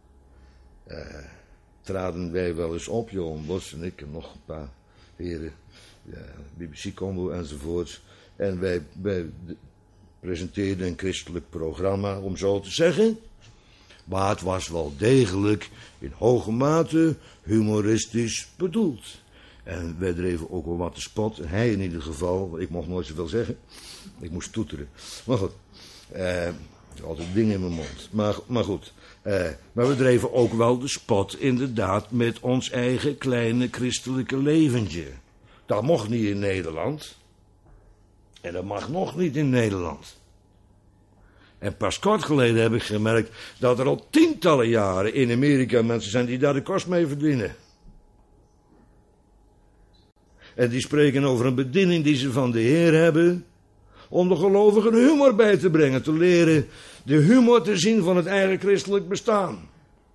traden wij wel eens op, Johan Bos en ik en nog een paar heren... Ja, BBC Combo enzovoorts. En wij presenteerden een christelijk programma, om zo te zeggen. Maar het was wel degelijk in hoge mate humoristisch bedoeld. En wij dreven ook wel wat te spot. En hij in ieder geval, ik mocht nooit zoveel zeggen. Ik moest toeteren. Maar goed, altijd dingen in mijn mond. Maar goed, maar we dreven ook wel de spot inderdaad met ons eigen kleine christelijke leventje. Dat mocht niet in Nederland. En dat mag nog niet in Nederland. En pas kort geleden heb ik gemerkt dat er al tientallen jaren in Amerika mensen zijn die daar de kost mee verdienen. En die spreken over een bediening die ze van de Heer hebben, om de gelovigen humor bij te brengen, te leren de humor te zien van het eigen christelijk bestaan.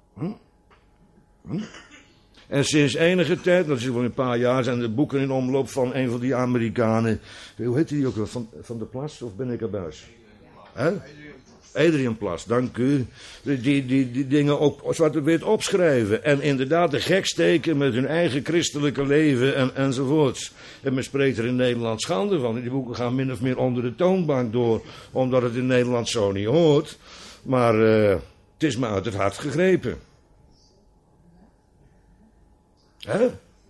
En sinds enige tijd, dat is wel een paar jaar, zijn de boeken in omloop van een van die Amerikanen. Hoe heet die ook wel? Van der Plas, of ben ik er buis? Adriaan Plas, dank u. Die dingen ook zwart op wit opschrijven. En inderdaad de gek steken met hun eigen christelijke leven enzovoorts. En men spreekt er in Nederland schande van. Die boeken gaan min of meer onder de toonbank door. Omdat het in Nederland zo niet hoort. Maar het is me uit het hart gegrepen. Hè?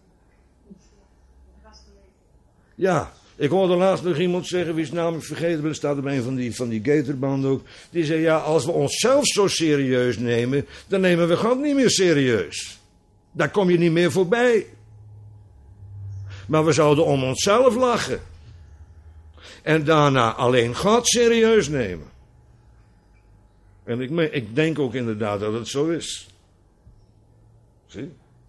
Ja, ik hoorde laatst nog iemand zeggen, wie is namelijk vergeten, maar er staat op een van die Gatorbanden ook. Die zei, ja, als we onszelf zo serieus nemen, dan nemen we God niet meer serieus. Daar kom je niet meer voorbij. Maar we zouden om onszelf lachen. En daarna alleen God serieus nemen. En ik denk ook inderdaad dat het zo is. Zie?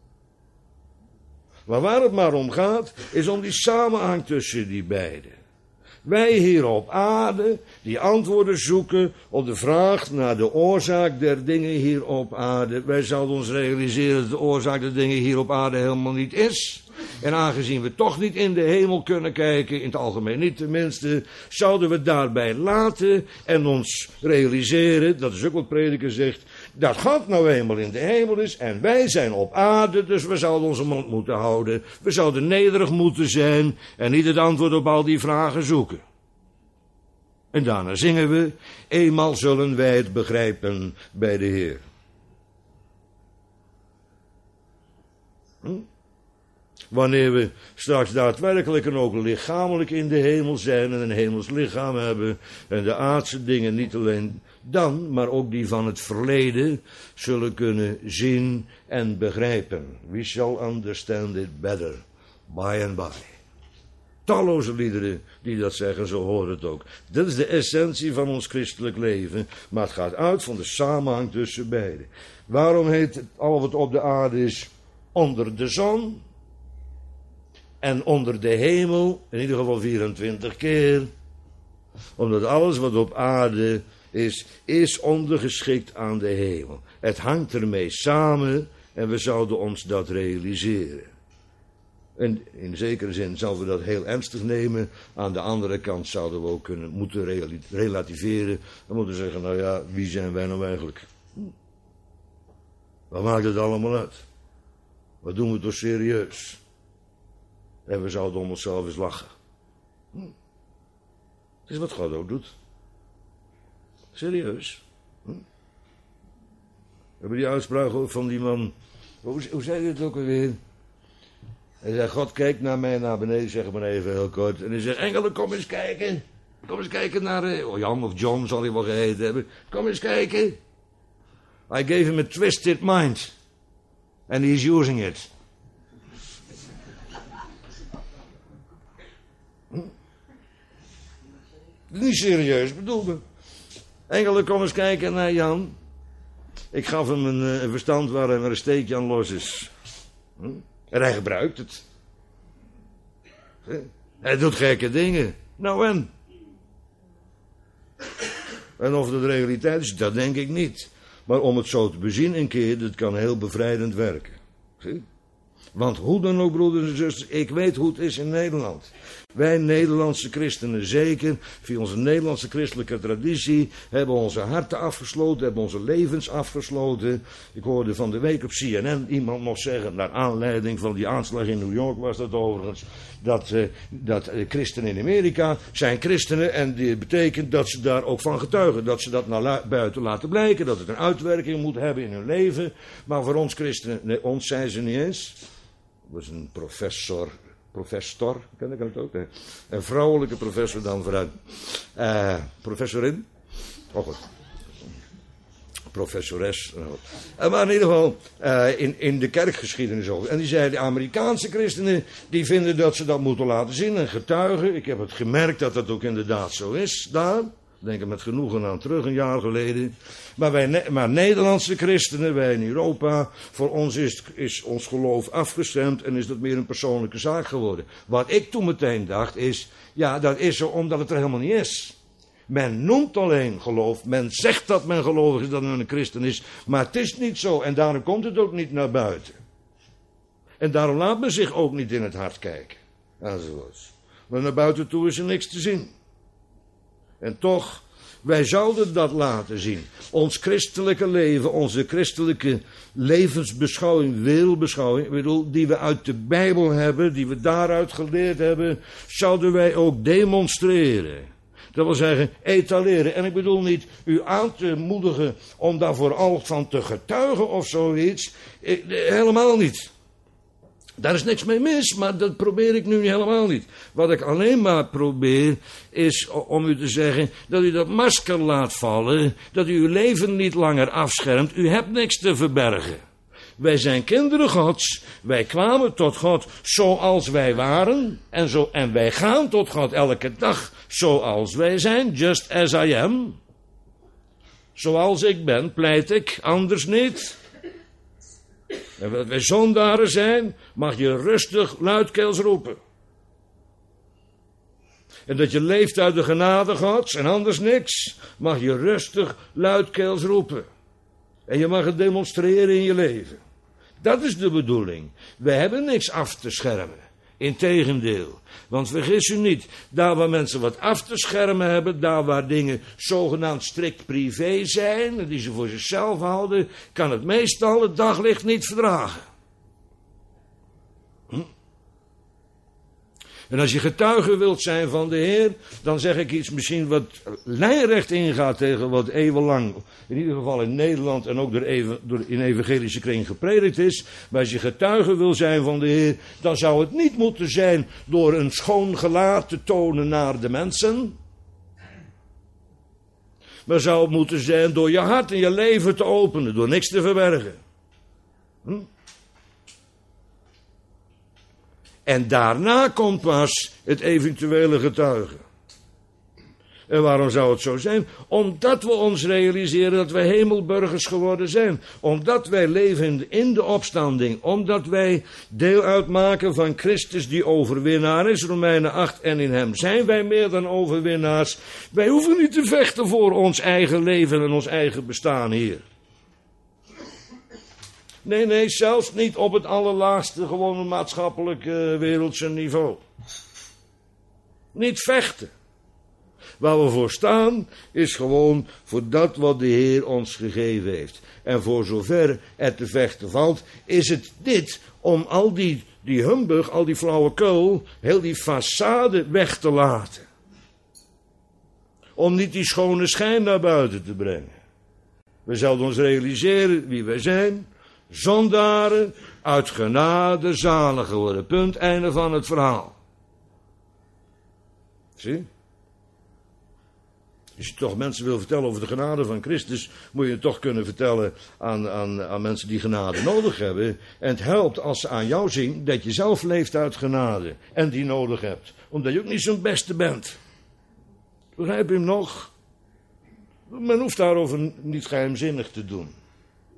Maar waar het maar om gaat, is om die samenhang tussen die beiden. Wij hier op aarde, die antwoorden zoeken op de vraag naar de oorzaak der dingen hier op aarde. Wij zouden ons realiseren dat de oorzaak der dingen hier op aarde helemaal niet is. En aangezien we toch niet in de hemel kunnen kijken, in het algemeen niet tenminste, zouden we het daarbij laten en ons realiseren, dat is ook wat Prediker zegt, dat God nou eenmaal in de hemel is en wij zijn op aarde, dus we zouden onze mond moeten houden. We zouden nederig moeten zijn en niet het antwoord op al die vragen zoeken. En daarna zingen we, eenmaal zullen wij het begrijpen bij de Heer. Wanneer we straks daadwerkelijk en ook lichamelijk in de hemel zijn en een hemels lichaam hebben en de aardse dingen niet alleen dan, maar ook die van het verleden zullen kunnen zien en begrijpen. We shall understand it better by and by. Talloze liederen die dat zeggen, zo hoort het ook. Dit is de essentie van ons christelijk leven, maar het gaat uit van de samenhang tussen beiden. Waarom heet het al wat op de aarde is onder de zon? En onder de hemel, in ieder geval 24 keer. Omdat alles wat op aarde is ondergeschikt aan de hemel. Het hangt ermee samen en we zouden ons dat realiseren. En in zekere zin zouden we dat heel ernstig nemen. Aan de andere kant zouden we ook moeten relativeren. En moeten zeggen, nou ja, wie zijn wij nou eigenlijk? Wat maakt het allemaal uit? Wat doen we toch serieus? En we zouden om onszelf eens lachen. Het is wat God ook doet. Serieus. We hebben die uitspraak van die man. Hoe zei hij het ook alweer? Hij zei, God kijkt naar mij naar beneden, zeg maar even heel kort. En hij zegt, engelen, kom eens kijken. Kom eens kijken naar... Jan of John zal hij wel geheten hebben. Kom eens kijken. I gave him a twisted mind. And he's using it. Niet serieus, bedoel me. Engelen, kom eens kijken naar Jan. Ik gaf hem een verstand waar er een steekje aan los is. En hij gebruikt het. Hij doet gekke dingen. Nou en? En of dat de realiteit is, dat denk ik niet. Maar om het zo te bezien een keer, dat kan heel bevrijdend werken. Zie? Want hoe dan ook, broeders en zusters, ik weet hoe het is in Nederland. Wij Nederlandse christenen, zeker via onze Nederlandse christelijke traditie, hebben onze harten afgesloten, hebben onze levens afgesloten. Ik hoorde van de week op CNN iemand nog zeggen, naar aanleiding van die aanslag in New York was dat overigens, dat christenen in Amerika zijn christenen en die betekent dat ze daar ook van getuigen. Dat ze dat naar buiten laten blijken, dat het een uitwerking moet hebben in hun leven. Maar voor ons christenen, nee, ons zijn ze niet eens. Dat was een professor, ken ik het ook? Nee. Een vrouwelijke professor dan vooruit. Professorin? Oh goed. Professores. Maar in ieder geval in de kerkgeschiedenis ook. En die zei, de Amerikaanse christenen, die vinden dat ze dat moeten laten zien en getuigen. Ik heb het gemerkt dat dat ook inderdaad zo is daar. Denk er met genoegen aan terug, een jaar geleden. Maar Nederlandse christenen, wij in Europa, voor ons is ons geloof afgestemd en is dat meer een persoonlijke zaak geworden. Wat ik toen meteen dacht is, ja, dat is zo omdat het er helemaal niet is. Men noemt alleen geloof, men zegt dat men gelovig is, dat men een christen is, maar het is niet zo en daarom komt het ook niet naar buiten. En daarom laat men zich ook niet in het hart kijken. Enzovoorts. Maar naar buiten toe is er niks te zien. En toch, wij zouden dat laten zien. Ons christelijke leven, onze christelijke levensbeschouwing, wereldbeschouwing, die we uit de Bijbel hebben, die we daaruit geleerd hebben, zouden wij ook demonstreren. Dat wil zeggen, etaleren. En ik bedoel niet u aan te moedigen om daar vooral van te getuigen of zoiets. Helemaal niet. Daar is niks mee mis, maar dat probeer ik nu helemaal niet. Wat ik alleen maar probeer is om u te zeggen dat u dat masker laat vallen, dat u uw leven niet langer afschermt. U hebt niks te verbergen. Wij zijn kinderen Gods, wij kwamen tot God zoals wij waren en wij gaan tot God elke dag zoals wij zijn, just as I am. Zoals ik ben, pleit ik, anders niet. En wat wij zondaren zijn, mag je rustig luidkeels roepen. En dat je leeft uit de genade Gods en anders niks, mag je rustig luidkeels roepen. En je mag het demonstreren in je leven. Dat is de bedoeling. We hebben niks af te schermen. Integendeel. Want vergis u niet, daar waar mensen wat af te schermen hebben, daar waar dingen zogenaamd strikt privé zijn, die ze voor zichzelf houden, kan het meestal het daglicht niet verdragen. En als je getuige wilt zijn van de Heer, dan zeg ik iets misschien wat lijnrecht ingaat tegen wat eeuwenlang, in ieder geval in Nederland en ook in evangelische kring gepredikt is. Maar als je getuige wil zijn van de Heer, dan zou het niet moeten zijn door een schoon gelaat te tonen naar de mensen. Maar zou het moeten zijn door je hart en je leven te openen, door niks te verbergen. En daarna komt pas het eventuele getuigen. En waarom zou het zo zijn? Omdat we ons realiseren dat wij hemelburgers geworden zijn. Omdat wij leven in de opstanding. Omdat wij deel uitmaken van Christus die overwinnaar is. Romeinen 8. En in hem zijn wij meer dan overwinnaars. Wij hoeven niet te vechten voor ons eigen leven en ons eigen bestaan hier. Nee, zelfs niet op het allerlaagste gewone maatschappelijke wereldse niveau. Niet vechten. Waar we voor staan is gewoon voor dat wat de Heer ons gegeven heeft. En voor zover er te vechten valt, is het dit om al die humbug, al die flauwekul, heel die façade weg te laten. Om niet die schone schijn naar buiten te brengen. We zouden ons realiseren wie wij zijn. Zondaren, uit genade zalig geworden. Punt, einde van het verhaal. Zie? Als je toch mensen wil vertellen over de genade van Christus, moet je het toch kunnen vertellen aan mensen die genade nodig hebben. En het helpt als ze aan jou zien dat je zelf leeft uit genade en die nodig hebt. Omdat je ook niet zo'n beste bent. Begrijp je hem nog? Men hoeft daarover niet geheimzinnig te doen.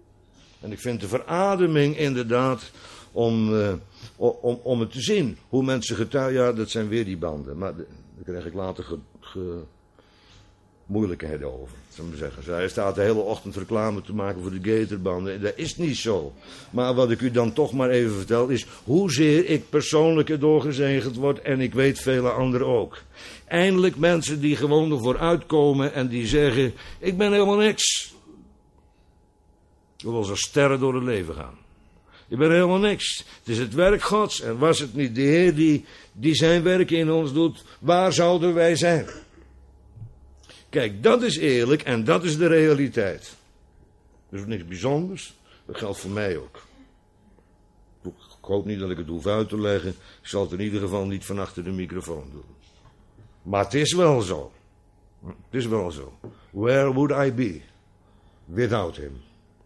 En ik vind de verademing inderdaad om het te zien. Hoe mensen getuigen, ja, dat zijn weer die banden. Maar daar krijg ik later moeilijkheden over. Zou ik zeggen. Hij staat de hele ochtend reclame te maken voor de Gatorbanden. En dat is niet zo. Maar wat ik u dan toch maar even vertel is hoezeer ik persoonlijk erdoor gezegend word. En ik weet vele anderen ook. Eindelijk mensen die gewoon ervoor uitkomen en die zeggen, ik ben helemaal niks. Ik wil als sterren door het leven gaan. Ik ben helemaal niks. Het is het werk Gods. En was het niet de Heer die zijn werk in ons doet, waar zouden wij zijn? Kijk, dat is eerlijk en dat is de realiteit. Dat is niks bijzonders. Dat geldt voor mij ook. Ik hoop niet dat ik het hoef uit te leggen. Ik zal het in ieder geval niet van achter de microfoon doen. Maar het is wel zo. Het is wel zo. Where would I be without him?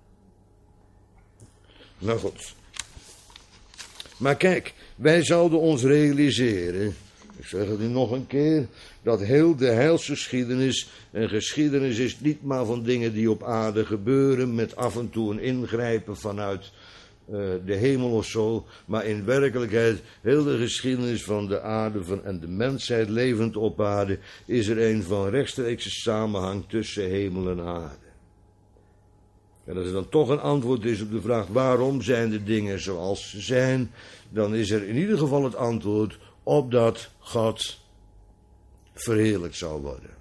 Nou goed. Maar kijk, wij zouden ons realiseren, ik zeg het nu nog een keer, dat heel de heilsgeschiedenis een geschiedenis is niet maar van dingen die op aarde gebeuren, met af en toe een ingrijpen vanuit de hemel of zo, maar in werkelijkheid, heel de geschiedenis van de aarde en de mensheid levend op aarde, is er een van rechtstreekse samenhang tussen hemel en aarde. En als er dan toch een antwoord is op de vraag waarom zijn de dingen zoals ze zijn, dan is er in ieder geval het antwoord opdat God verheerlijkt zal worden.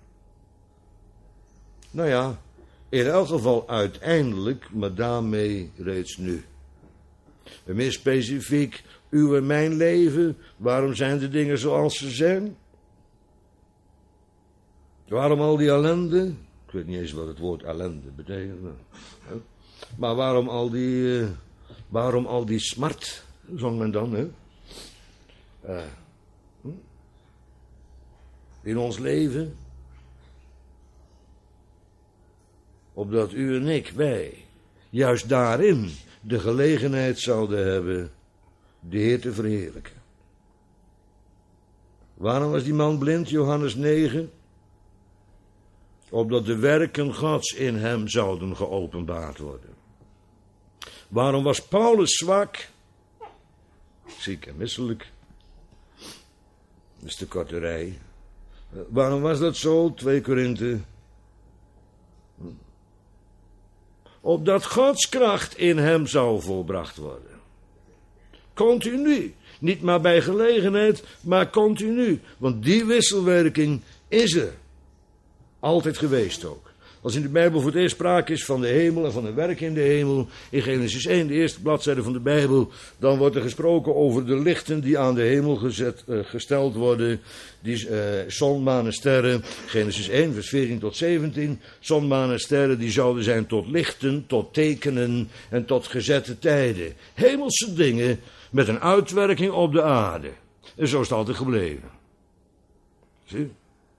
Nou ja, in elk geval uiteindelijk, maar daarmee reeds nu. En meer specifiek, uw en mijn leven, waarom zijn de dingen zoals ze zijn? Waarom al die ellende? Ik weet niet eens wat het woord ellende betekent. Maar waarom al die smart, zong men dan, hè? In ons leven? Opdat u en ik, wij, juist daarin de gelegenheid zouden hebben de Heer te verheerlijken. Waarom was die man blind, Johannes 9? Opdat de werken Gods in hem zouden geopenbaard worden. Waarom was Paulus zwak? Ziek en misselijk. Dat is de korterij. Waarom was dat zo? 2 Korinthe. Opdat Gods kracht in hem zou volbracht worden. Continu. Niet maar bij gelegenheid, maar continu. Want die wisselwerking is er. Altijd geweest ook. Als in de Bijbel voor het eerst sprake is van de hemel en van een werk in de hemel, in Genesis 1, de eerste bladzijde van de Bijbel, dan wordt er gesproken over de lichten die aan de hemel gesteld worden, die zon, maan en sterren, Genesis 1, vers 14 tot 17, zon, maan en sterren die zouden zijn tot lichten, tot tekenen en tot gezette tijden. Hemelse dingen met een uitwerking op de aarde. En zo is het altijd gebleven. Zie?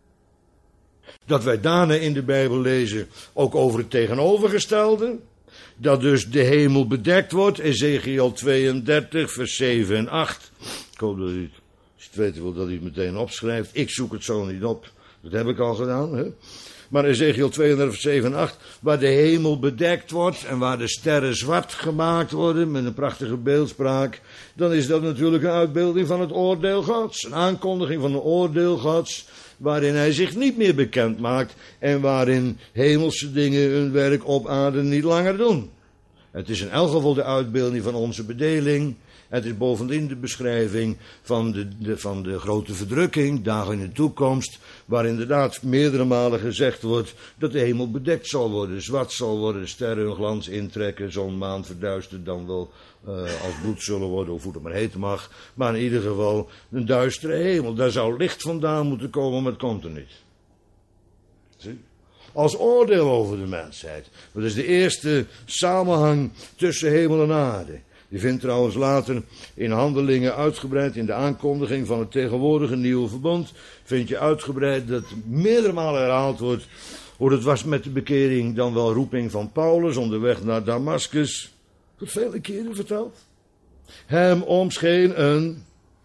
Dat wij daarna in de Bijbel lezen ook over het tegenovergestelde. Dat dus de hemel bedekt wordt. Ezekiel 32 vers 7 en 8. Ik hoop dat u het weten wil dat u het meteen opschrijft. Ik zoek het zo niet op. Dat heb ik al gedaan. Hè? Maar Ezekiel 32 vers 7 en 8. Waar de hemel bedekt wordt en waar de sterren zwart gemaakt worden. Met een prachtige beeldspraak. Dan is dat natuurlijk een uitbeelding van het oordeel Gods. Een aankondiging van een oordeel Gods. Waarin hij zich niet meer bekend maakt en waarin hemelse dingen hun werk op aarde niet langer doen. Het is in elk geval de uitbeelding van onze bedeling. Het is bovendien de beschrijving van de grote verdrukking, dagen in de toekomst, waar inderdaad meerdere malen gezegd wordt dat de hemel bedekt zal worden, zwart zal worden, de sterren hun glans intrekken, zon, maan verduisterd dan wel als bloed zullen worden, of hoe het maar heten mag. Maar in ieder geval een duistere hemel. Daar zou licht vandaan moeten komen, maar het komt er niet. Zie? Als oordeel over de mensheid. Dat is de eerste samenhang tussen hemel en aarde. Je vindt trouwens later in Handelingen uitgebreid, in de aankondiging van het tegenwoordige nieuwe verbond, vind je uitgebreid dat meerdere malen herhaald wordt hoe het was met de bekering, dan wel roeping van Paulus onderweg naar Damascus. Wordt vele keren verteld. Hem omscheen een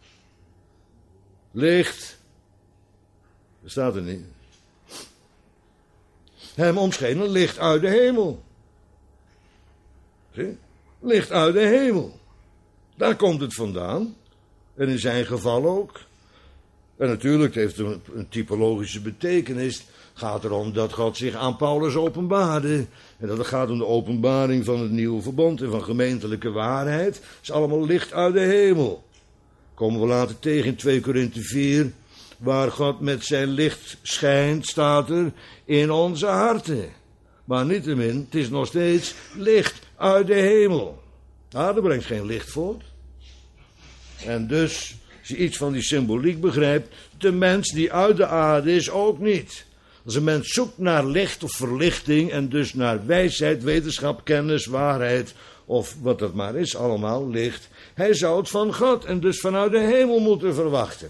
licht. Dat staat er niet. Hem omscheen een licht uit de hemel. Zie? Licht uit de hemel. Daar komt het vandaan. En in zijn geval ook. En natuurlijk heeft het een typologische betekenis. Het gaat erom dat God zich aan Paulus openbaarde. En dat het gaat om de openbaring van het nieuwe verbond en van gemeentelijke waarheid. Het is allemaal licht uit de hemel. Komen we later tegen in 2 Korinthe 4... waar God met zijn licht schijnt, staat er, in onze harten. Maar niettemin, het is nog steeds licht uit de hemel. Dat brengt geen licht voort. En dus, als je iets van die symboliek begrijpt, de mens die uit de aarde is ook niet. Als een mens zoekt naar licht of verlichting en dus naar wijsheid, wetenschap, kennis, waarheid of wat dat maar is, allemaal licht. Hij zou het van God en dus vanuit de hemel moeten verwachten.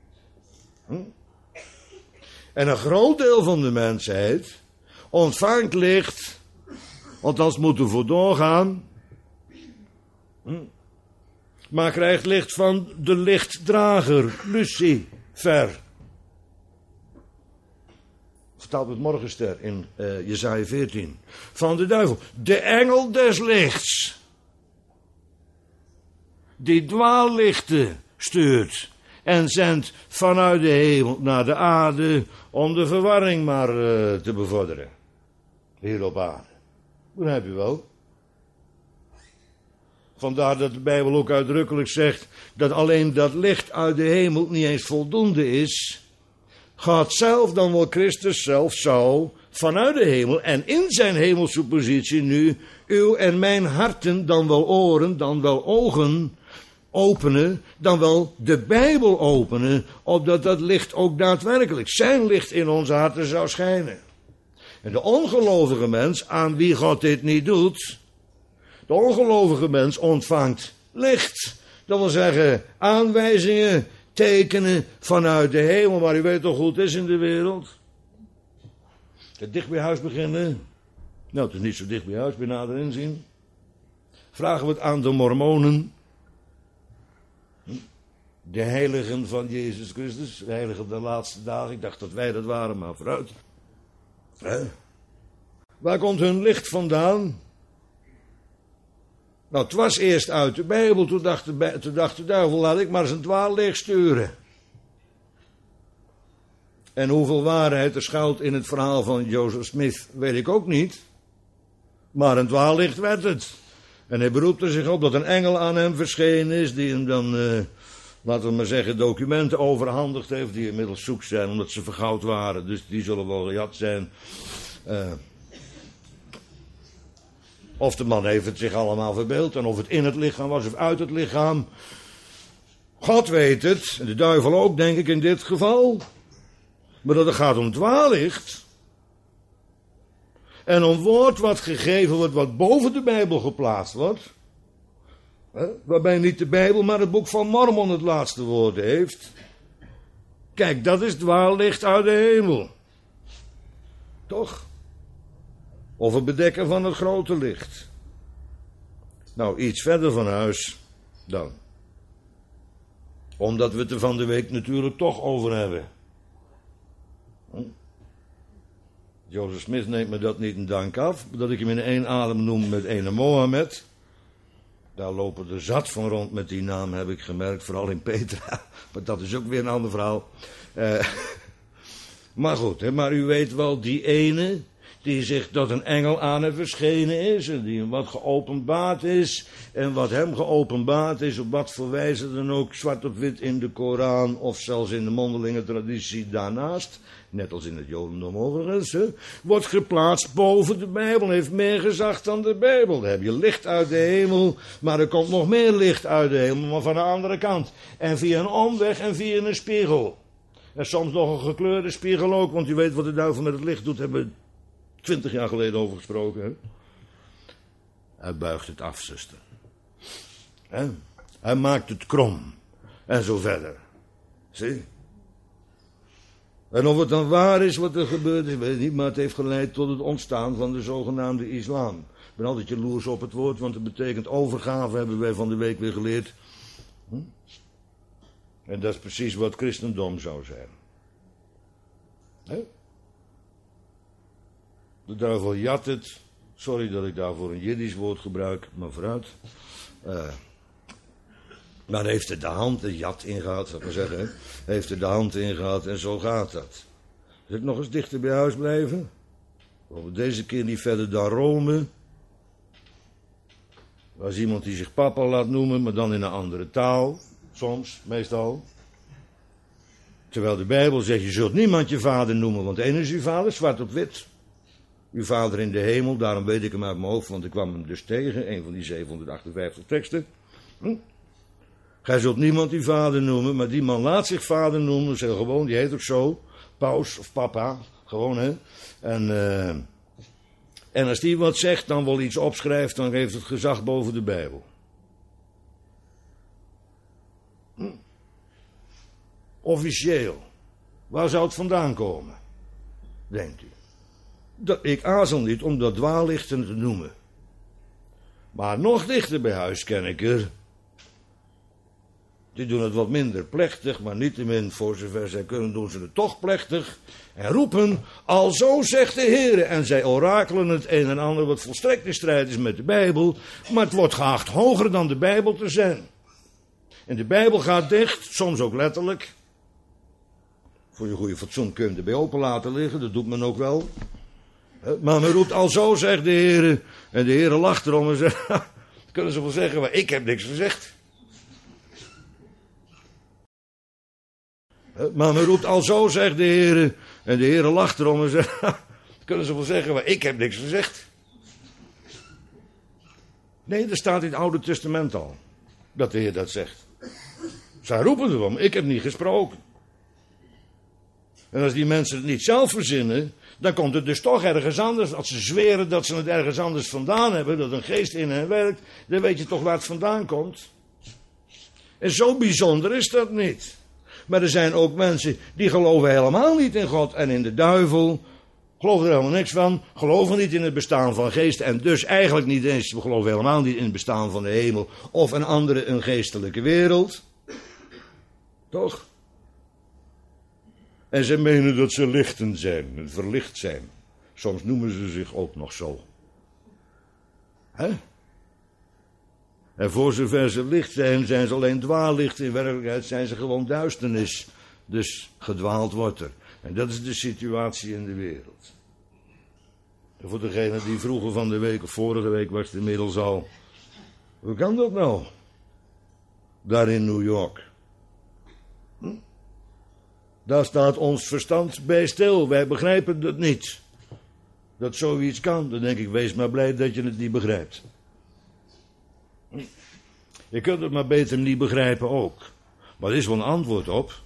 En een groot deel van de mensheid ontvangt licht, althans moet er voor doorgaan, maar krijgt licht van de lichtdrager, Lucifer. Vertaald met morgenster in Jesaja 14. Van de duivel, de engel des lichts, die dwaallichten stuurt en zendt vanuit de hemel naar de aarde om de verwarring maar te bevorderen. Hier op aarde. Begrijp je wel? Vandaar dat de Bijbel ook uitdrukkelijk zegt dat alleen dat licht uit de hemel niet eens voldoende is. God zelf, dan wel Christus zelf, zou vanuit de hemel en in zijn hemelse positie nu uw en mijn harten, dan wel oren, dan wel ogen openen, dan wel de Bijbel openen, opdat dat licht ook daadwerkelijk zijn licht in onze harten zou schijnen. En de ongelovige mens, aan wie God dit niet doet, de ongelovige mens ontvangt licht. Dat wil zeggen aanwijzingen, tekenen vanuit de hemel. Maar u weet toch hoe het is in de wereld? Het dicht bij huis beginnen. Nou, het is niet zo dicht bij huis, bij nader inzien. Vragen we het aan de Mormonen. De heiligen van Jezus Christus, de heiligen der laatste dagen. Ik dacht dat wij dat waren, maar vooruit. Waar komt hun licht vandaan? Nou, het was eerst uit de Bijbel. Toen dacht de duivel, laat ik maar eens een dwaallicht sturen. En hoeveel waarheid er schuilt in het verhaal van Joseph Smith, weet ik ook niet. Maar een dwaallicht werd het. En hij beroept er zich op dat een engel aan hem verschenen is, die hem dan, laten we maar zeggen, documenten overhandigd heeft, die inmiddels zoek zijn, omdat ze vergoud waren. Dus die zullen wel gejat zijn. Of de man heeft het zich allemaal verbeeld, en of het in het lichaam was of uit het lichaam. God weet het, en de duivel ook, denk ik, in dit geval. Maar dat het gaat om dwaallicht. En om woord wat gegeven wordt, wat boven de Bijbel geplaatst wordt. Waarbij niet de Bijbel, maar het boek van Mormon het laatste woord heeft. Kijk, dat is dwaallicht uit de hemel. Toch? Of het bedekken van het grote licht. Nou, iets verder van huis dan. Omdat we het er van de week natuurlijk toch over hebben. Joseph Smith neemt me dat niet in dank af, dat ik hem in één adem noem met ene Mohammed. Daar lopen er zat van rond met die naam, heb ik gemerkt, vooral in Petra. Maar dat is ook weer een ander verhaal. Maar goed, maar u weet wel, die ene die zich tot een engel aan hem verschenen is, en die hem wat geopenbaard is, en wat hem geopenbaard is, op wat voor wijze dan ook, zwart op wit in de Koran, of zelfs in de mondelinge traditie daarnaast, net als in het Jodendom overigens, wordt geplaatst boven de Bijbel, heeft meer gezag dan de Bijbel. Dan heb je licht uit de hemel, maar er komt nog meer licht uit de hemel, maar van de andere kant. En via een omweg en via een spiegel. En soms nog een gekleurde spiegel ook, want u weet wat de duivel met het licht doet, hebben we 20 jaar geleden over gesproken. Hè? Hij buigt het af, zuster. Hij maakt het krom. En zo verder. Zie? En of het dan waar is wat er gebeurd is, weet ik niet. Maar het heeft geleid tot het ontstaan van de zogenaamde islam. Ik ben altijd jaloers op het woord, want het betekent overgave, hebben wij van de week weer geleerd. En dat is precies wat christendom zou zijn. Hè? De duivel jat het Sorry dat ik daarvoor een Jiddisch woord gebruik, maar vooruit. Maar hij heeft er de hand, de jat in gehad, zou ik maar zeggen. Hè? Heeft er de hand in gehad en zo gaat dat. Zal ik nog eens dichter bij huis blijven? Of deze keer niet verder dan Rome. Dat is iemand die zich papa laat noemen, maar dan in een andere taal. Soms, meestal. Terwijl de Bijbel zegt, je zult niemand je vader noemen, want één is uw vader, zwart op wit. Uw vader in de hemel, daarom weet ik hem uit mijn hoofd, want ik kwam hem dus tegen, een van die 758 teksten. Gij zult niemand uw vader noemen, maar die man laat zich vader noemen, zeg gewoon, die heet ook zo, paus of papa, gewoon hè. En als die wat zegt, dan wel iets opschrijft, dan heeft het gezag boven de Bijbel. Officieel. Waar zou het vandaan komen? Denkt u? Ik aarzel niet om dat dwaallichten te noemen. Maar nog dichter bij huis ken ik er. Die doen het wat minder plechtig, maar niettemin voor zover zij kunnen doen ze het toch plechtig. En roepen, alzo zegt de Heer. En zij orakelen het een en ander wat volstrekt in strijd is met de Bijbel. Maar het wordt geacht hoger dan de Bijbel te zijn. En de Bijbel gaat dicht, soms ook letterlijk. Voor je goede fatsoen kun je hem erbij open laten liggen, dat doet men ook wel. Maar men roept alzo, zegt de Heer. En de Heer lacht erom en zegt, kunnen ze wel zeggen, maar ik heb niks gezegd. Maar men roept alzo, zegt de Heer. En de Heer lacht erom en zegt, kunnen ze wel zeggen, maar ik heb niks gezegd. Nee, dat staat in het Oude Testament al. Dat de Heer dat zegt. Zij roepen erom, ik heb niet gesproken. En als die mensen het niet zelf verzinnen, dan komt het dus toch ergens anders. Als ze zweren dat ze het ergens anders vandaan hebben, dat een geest in hen werkt, dan weet je toch waar het vandaan komt. En zo bijzonder is dat niet. Maar er zijn ook mensen die geloven helemaal niet in God en in de duivel. Geloven er helemaal niks van. Geloven niet in het bestaan van geesten. En dus eigenlijk niet eens, we geloven helemaal niet in het bestaan van de hemel. Of een andere, een geestelijke wereld. Toch? En ze menen dat ze lichten zijn, verlicht zijn. Soms noemen ze zich ook nog zo. Hè? En voor zover ze licht zijn, zijn ze alleen dwaallicht. In werkelijkheid zijn ze gewoon duisternis. Dus gedwaald wordt er. En dat is de situatie in de wereld. En voor degene die vroeger van de week, of vorige week was het inmiddels al. Hoe kan dat nou? Daar in New York. Daar staat ons verstand bij stil. Wij begrijpen het niet. Dat zoiets kan. Dan denk ik, wees maar blij dat je het niet begrijpt. Je kunt het maar beter niet begrijpen ook. Maar er is wel een antwoord op.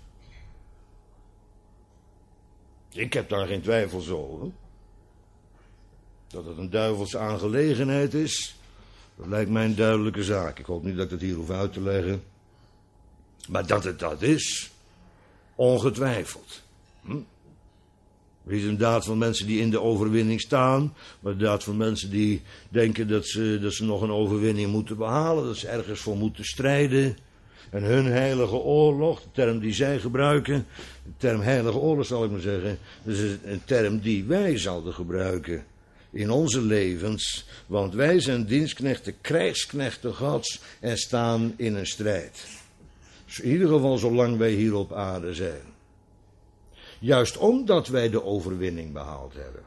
Ik heb daar geen twijfels over. Dat het een duivelse aangelegenheid is, dat lijkt mij een duidelijke zaak. Ik hoop niet dat ik het hier hoef uit te leggen. Maar dat het dat is, ongetwijfeld. Het is een daad van mensen die in de overwinning staan. Maar een daad van mensen die denken dat ze nog een overwinning moeten behalen. Dat ze ergens voor moeten strijden. En hun heilige oorlog, de term die zij gebruiken. De term heilige oorlog zal ik maar zeggen. Dat is een term die wij zouden gebruiken in onze levens. Want wij zijn dienstknechten, krijgsknechten Gods en staan in een strijd. Dus in ieder geval zolang wij hier op aarde zijn. Juist omdat wij de overwinning behaald hebben.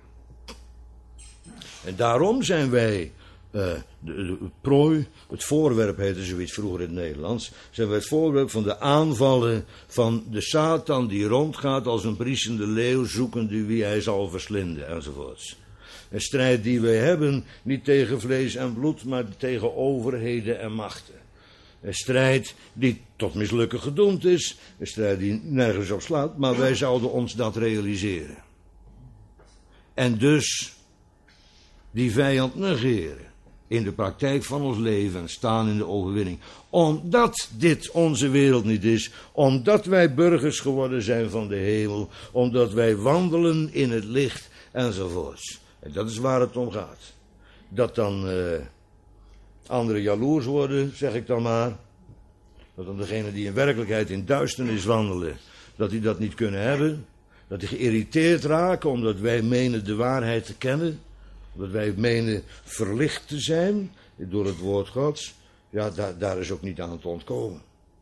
En daarom zijn wij de prooi, het voorwerp heette zoiets vroeger in het Nederlands, zijn wij het voorwerp van de aanvallen van de Satan die rondgaat als een briesende leeuw zoekende wie hij zal verslinden enzovoorts. Een strijd die wij hebben, niet tegen vlees en bloed, maar tegen overheden en machten. Een strijd die tot mislukken gedoemd is. Een strijd die nergens op slaat. Maar wij zouden ons dat realiseren. En dus die vijand negeren. In de praktijk van ons leven en staan in de overwinning. Omdat dit onze wereld niet is. Omdat wij burgers geworden zijn van de hemel. Omdat wij wandelen in het licht enzovoorts. En dat is waar het om gaat. Dat dan anderen jaloers worden, zeg ik dan maar. Dat dan degenen die in werkelijkheid in duisternis wandelen, dat die dat niet kunnen hebben. Dat die geïrriteerd raken omdat wij menen de waarheid te kennen. Dat wij menen verlicht te zijn door het woord Gods. Ja, daar is ook niet aan te ontkomen.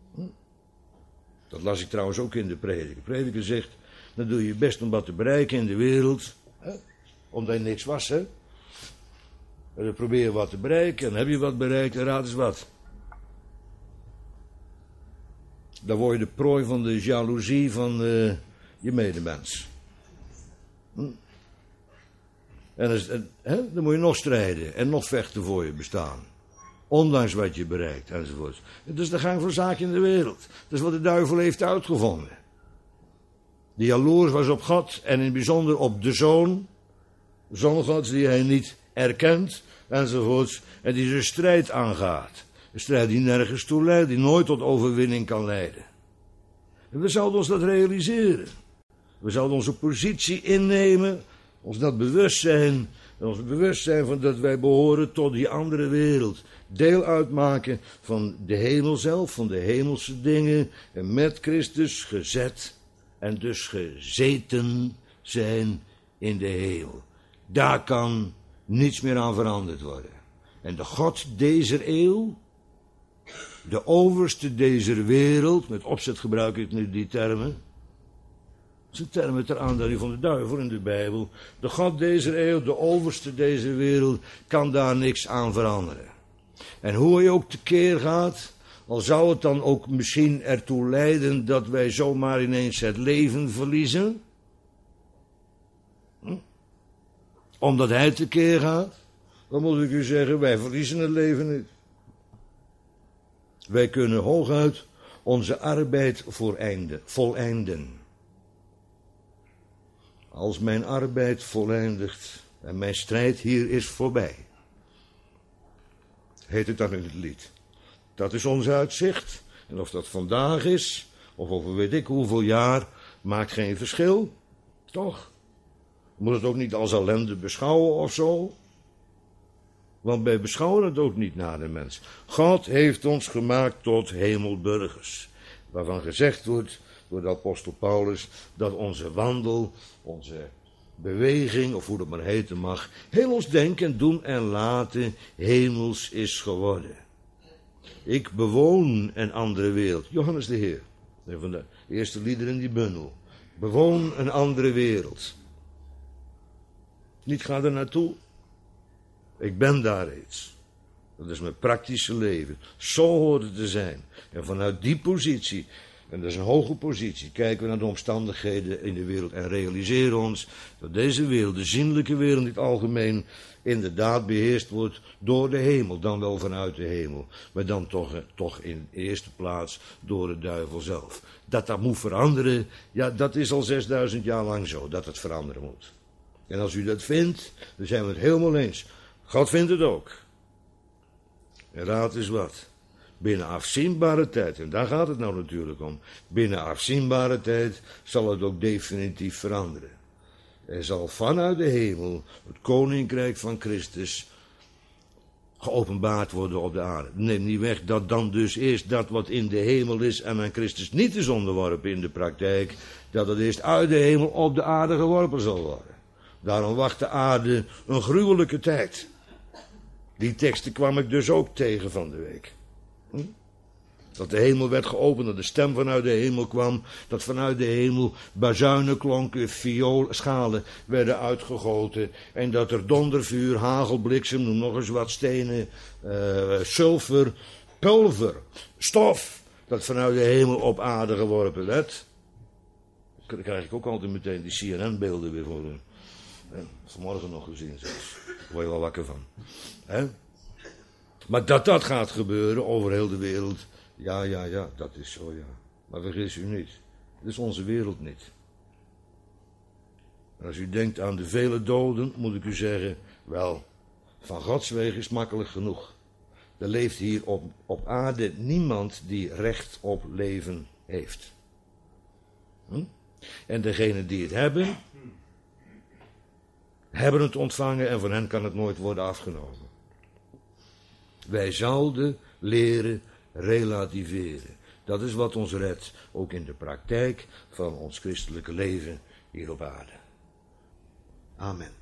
Dat las ik trouwens ook in de prediker. De prediker zegt, dan doe je best om wat te bereiken in de wereld. Omdat je niks was, hè. En dan probeer je wat te bereiken. En heb je wat bereikt, en raad eens wat. Dan word je de prooi van de jaloezie van je medemens. En dan moet je nog strijden en nog vechten voor je bestaan. Ondanks wat je bereikt, enzovoort. Het is de gang van zaken in de wereld. Dat is wat de duivel heeft uitgevonden. Die jaloers was op God en in het bijzonder op de Zoon Gods die hij niet erkent, enzovoort. En die zijn strijd aangaat. Een strijd die nergens toe leidt, die nooit tot overwinning kan leiden. En we zouden ons dat realiseren. We zouden onze positie innemen, ons dat bewust zijn, en ons bewust zijn van dat wij behoren tot die andere wereld. Deel uitmaken van de hemel zelf, van de hemelse dingen, en met Christus gezet en dus gezeten zijn in de hemel. Daar kan niets meer aan veranderd worden. En de God deze eeuw, de overste deze wereld, met opzet gebruik ik nu die termen. Dat zijn termen ter aanduiding van de duivel in de Bijbel. De God deze eeuw, de overste deze wereld, kan daar niks aan veranderen. En hoe je ook tekeer gaat, al zou het dan ook misschien ertoe leiden dat wij zomaar ineens het leven verliezen. Omdat hij tekeer gaat, dan moet ik u zeggen, wij verliezen het leven niet. Wij kunnen hooguit onze arbeid voleinden. Als mijn arbeid voleindigt en mijn strijd hier is voorbij, heet het dan in het lied. Dat is ons uitzicht. En of dat vandaag is, of over weet ik hoeveel jaar, maakt geen verschil. Toch? Je moet het ook niet als ellende beschouwen of zo. Want wij beschouwen het ook niet naar de mens. God heeft ons gemaakt tot hemelburgers. Waarvan gezegd wordt door de apostel Paulus dat onze wandel, onze beweging, of hoe dat maar heten mag, heel ons denken, doen en laten hemels is geworden. Ik bewoon een andere wereld. Johannes de Heer, een van de eerste liederen in die bundel. Bewoon een andere wereld. Niet ga er naartoe. Ik ben daar reeds. Dat is mijn praktische leven. Zo hoort het te zijn. En vanuit die positie, en dat is een hoge positie, kijken we naar de omstandigheden in de wereld en realiseren ons dat deze wereld, de zienlijke wereld in het algemeen, inderdaad beheerst wordt door de hemel, dan wel vanuit de hemel. Maar dan toch in de eerste plaats door de duivel zelf. Dat moet veranderen, ja, dat is al 6000 jaar lang zo, dat het veranderen moet. En als u dat vindt, dan zijn we het helemaal eens. God vindt het ook. En raad eens wat. Binnen afzienbare tijd, en daar gaat het nou natuurlijk om. Binnen afzienbare tijd zal het ook definitief veranderen. Er zal vanuit de hemel het koninkrijk van Christus geopenbaard worden op de aarde. Neem niet weg dat dan dus eerst dat wat in de hemel is en aan Christus niet is onderworpen in de praktijk, dat het eerst uit de hemel op de aarde geworpen zal worden. Daarom wacht de aarde een gruwelijke tijd. Die teksten kwam ik dus ook tegen van de week. Dat de hemel werd geopend, dat de stem vanuit de hemel kwam, dat vanuit de hemel bazuinen klonken, schalen werden uitgegoten, en dat er dondervuur, hagelbliksem, noem nog eens wat stenen, sulfur, pulver, stof, dat vanuit de hemel op aarde geworpen werd. Dan krijg ik ook altijd meteen die CNN-beelden weer voor. Vanmorgen nog gezien zelfs. Daar word je wel wakker van. Maar dat gaat gebeuren over heel de wereld. Ja, dat is zo, ja. Maar vergis u niet. Dit is onze wereld niet. En als u denkt aan de vele doden, moet ik u zeggen, wel, van Gods wegen is makkelijk genoeg. Er leeft hier op aarde niemand die recht op leven heeft. En degenen die het hebben het ontvangen en van hen kan het nooit worden afgenomen. Wij zouden leren relativeren. Dat is wat ons redt, ook in de praktijk van ons christelijke leven hier op aarde. Amen.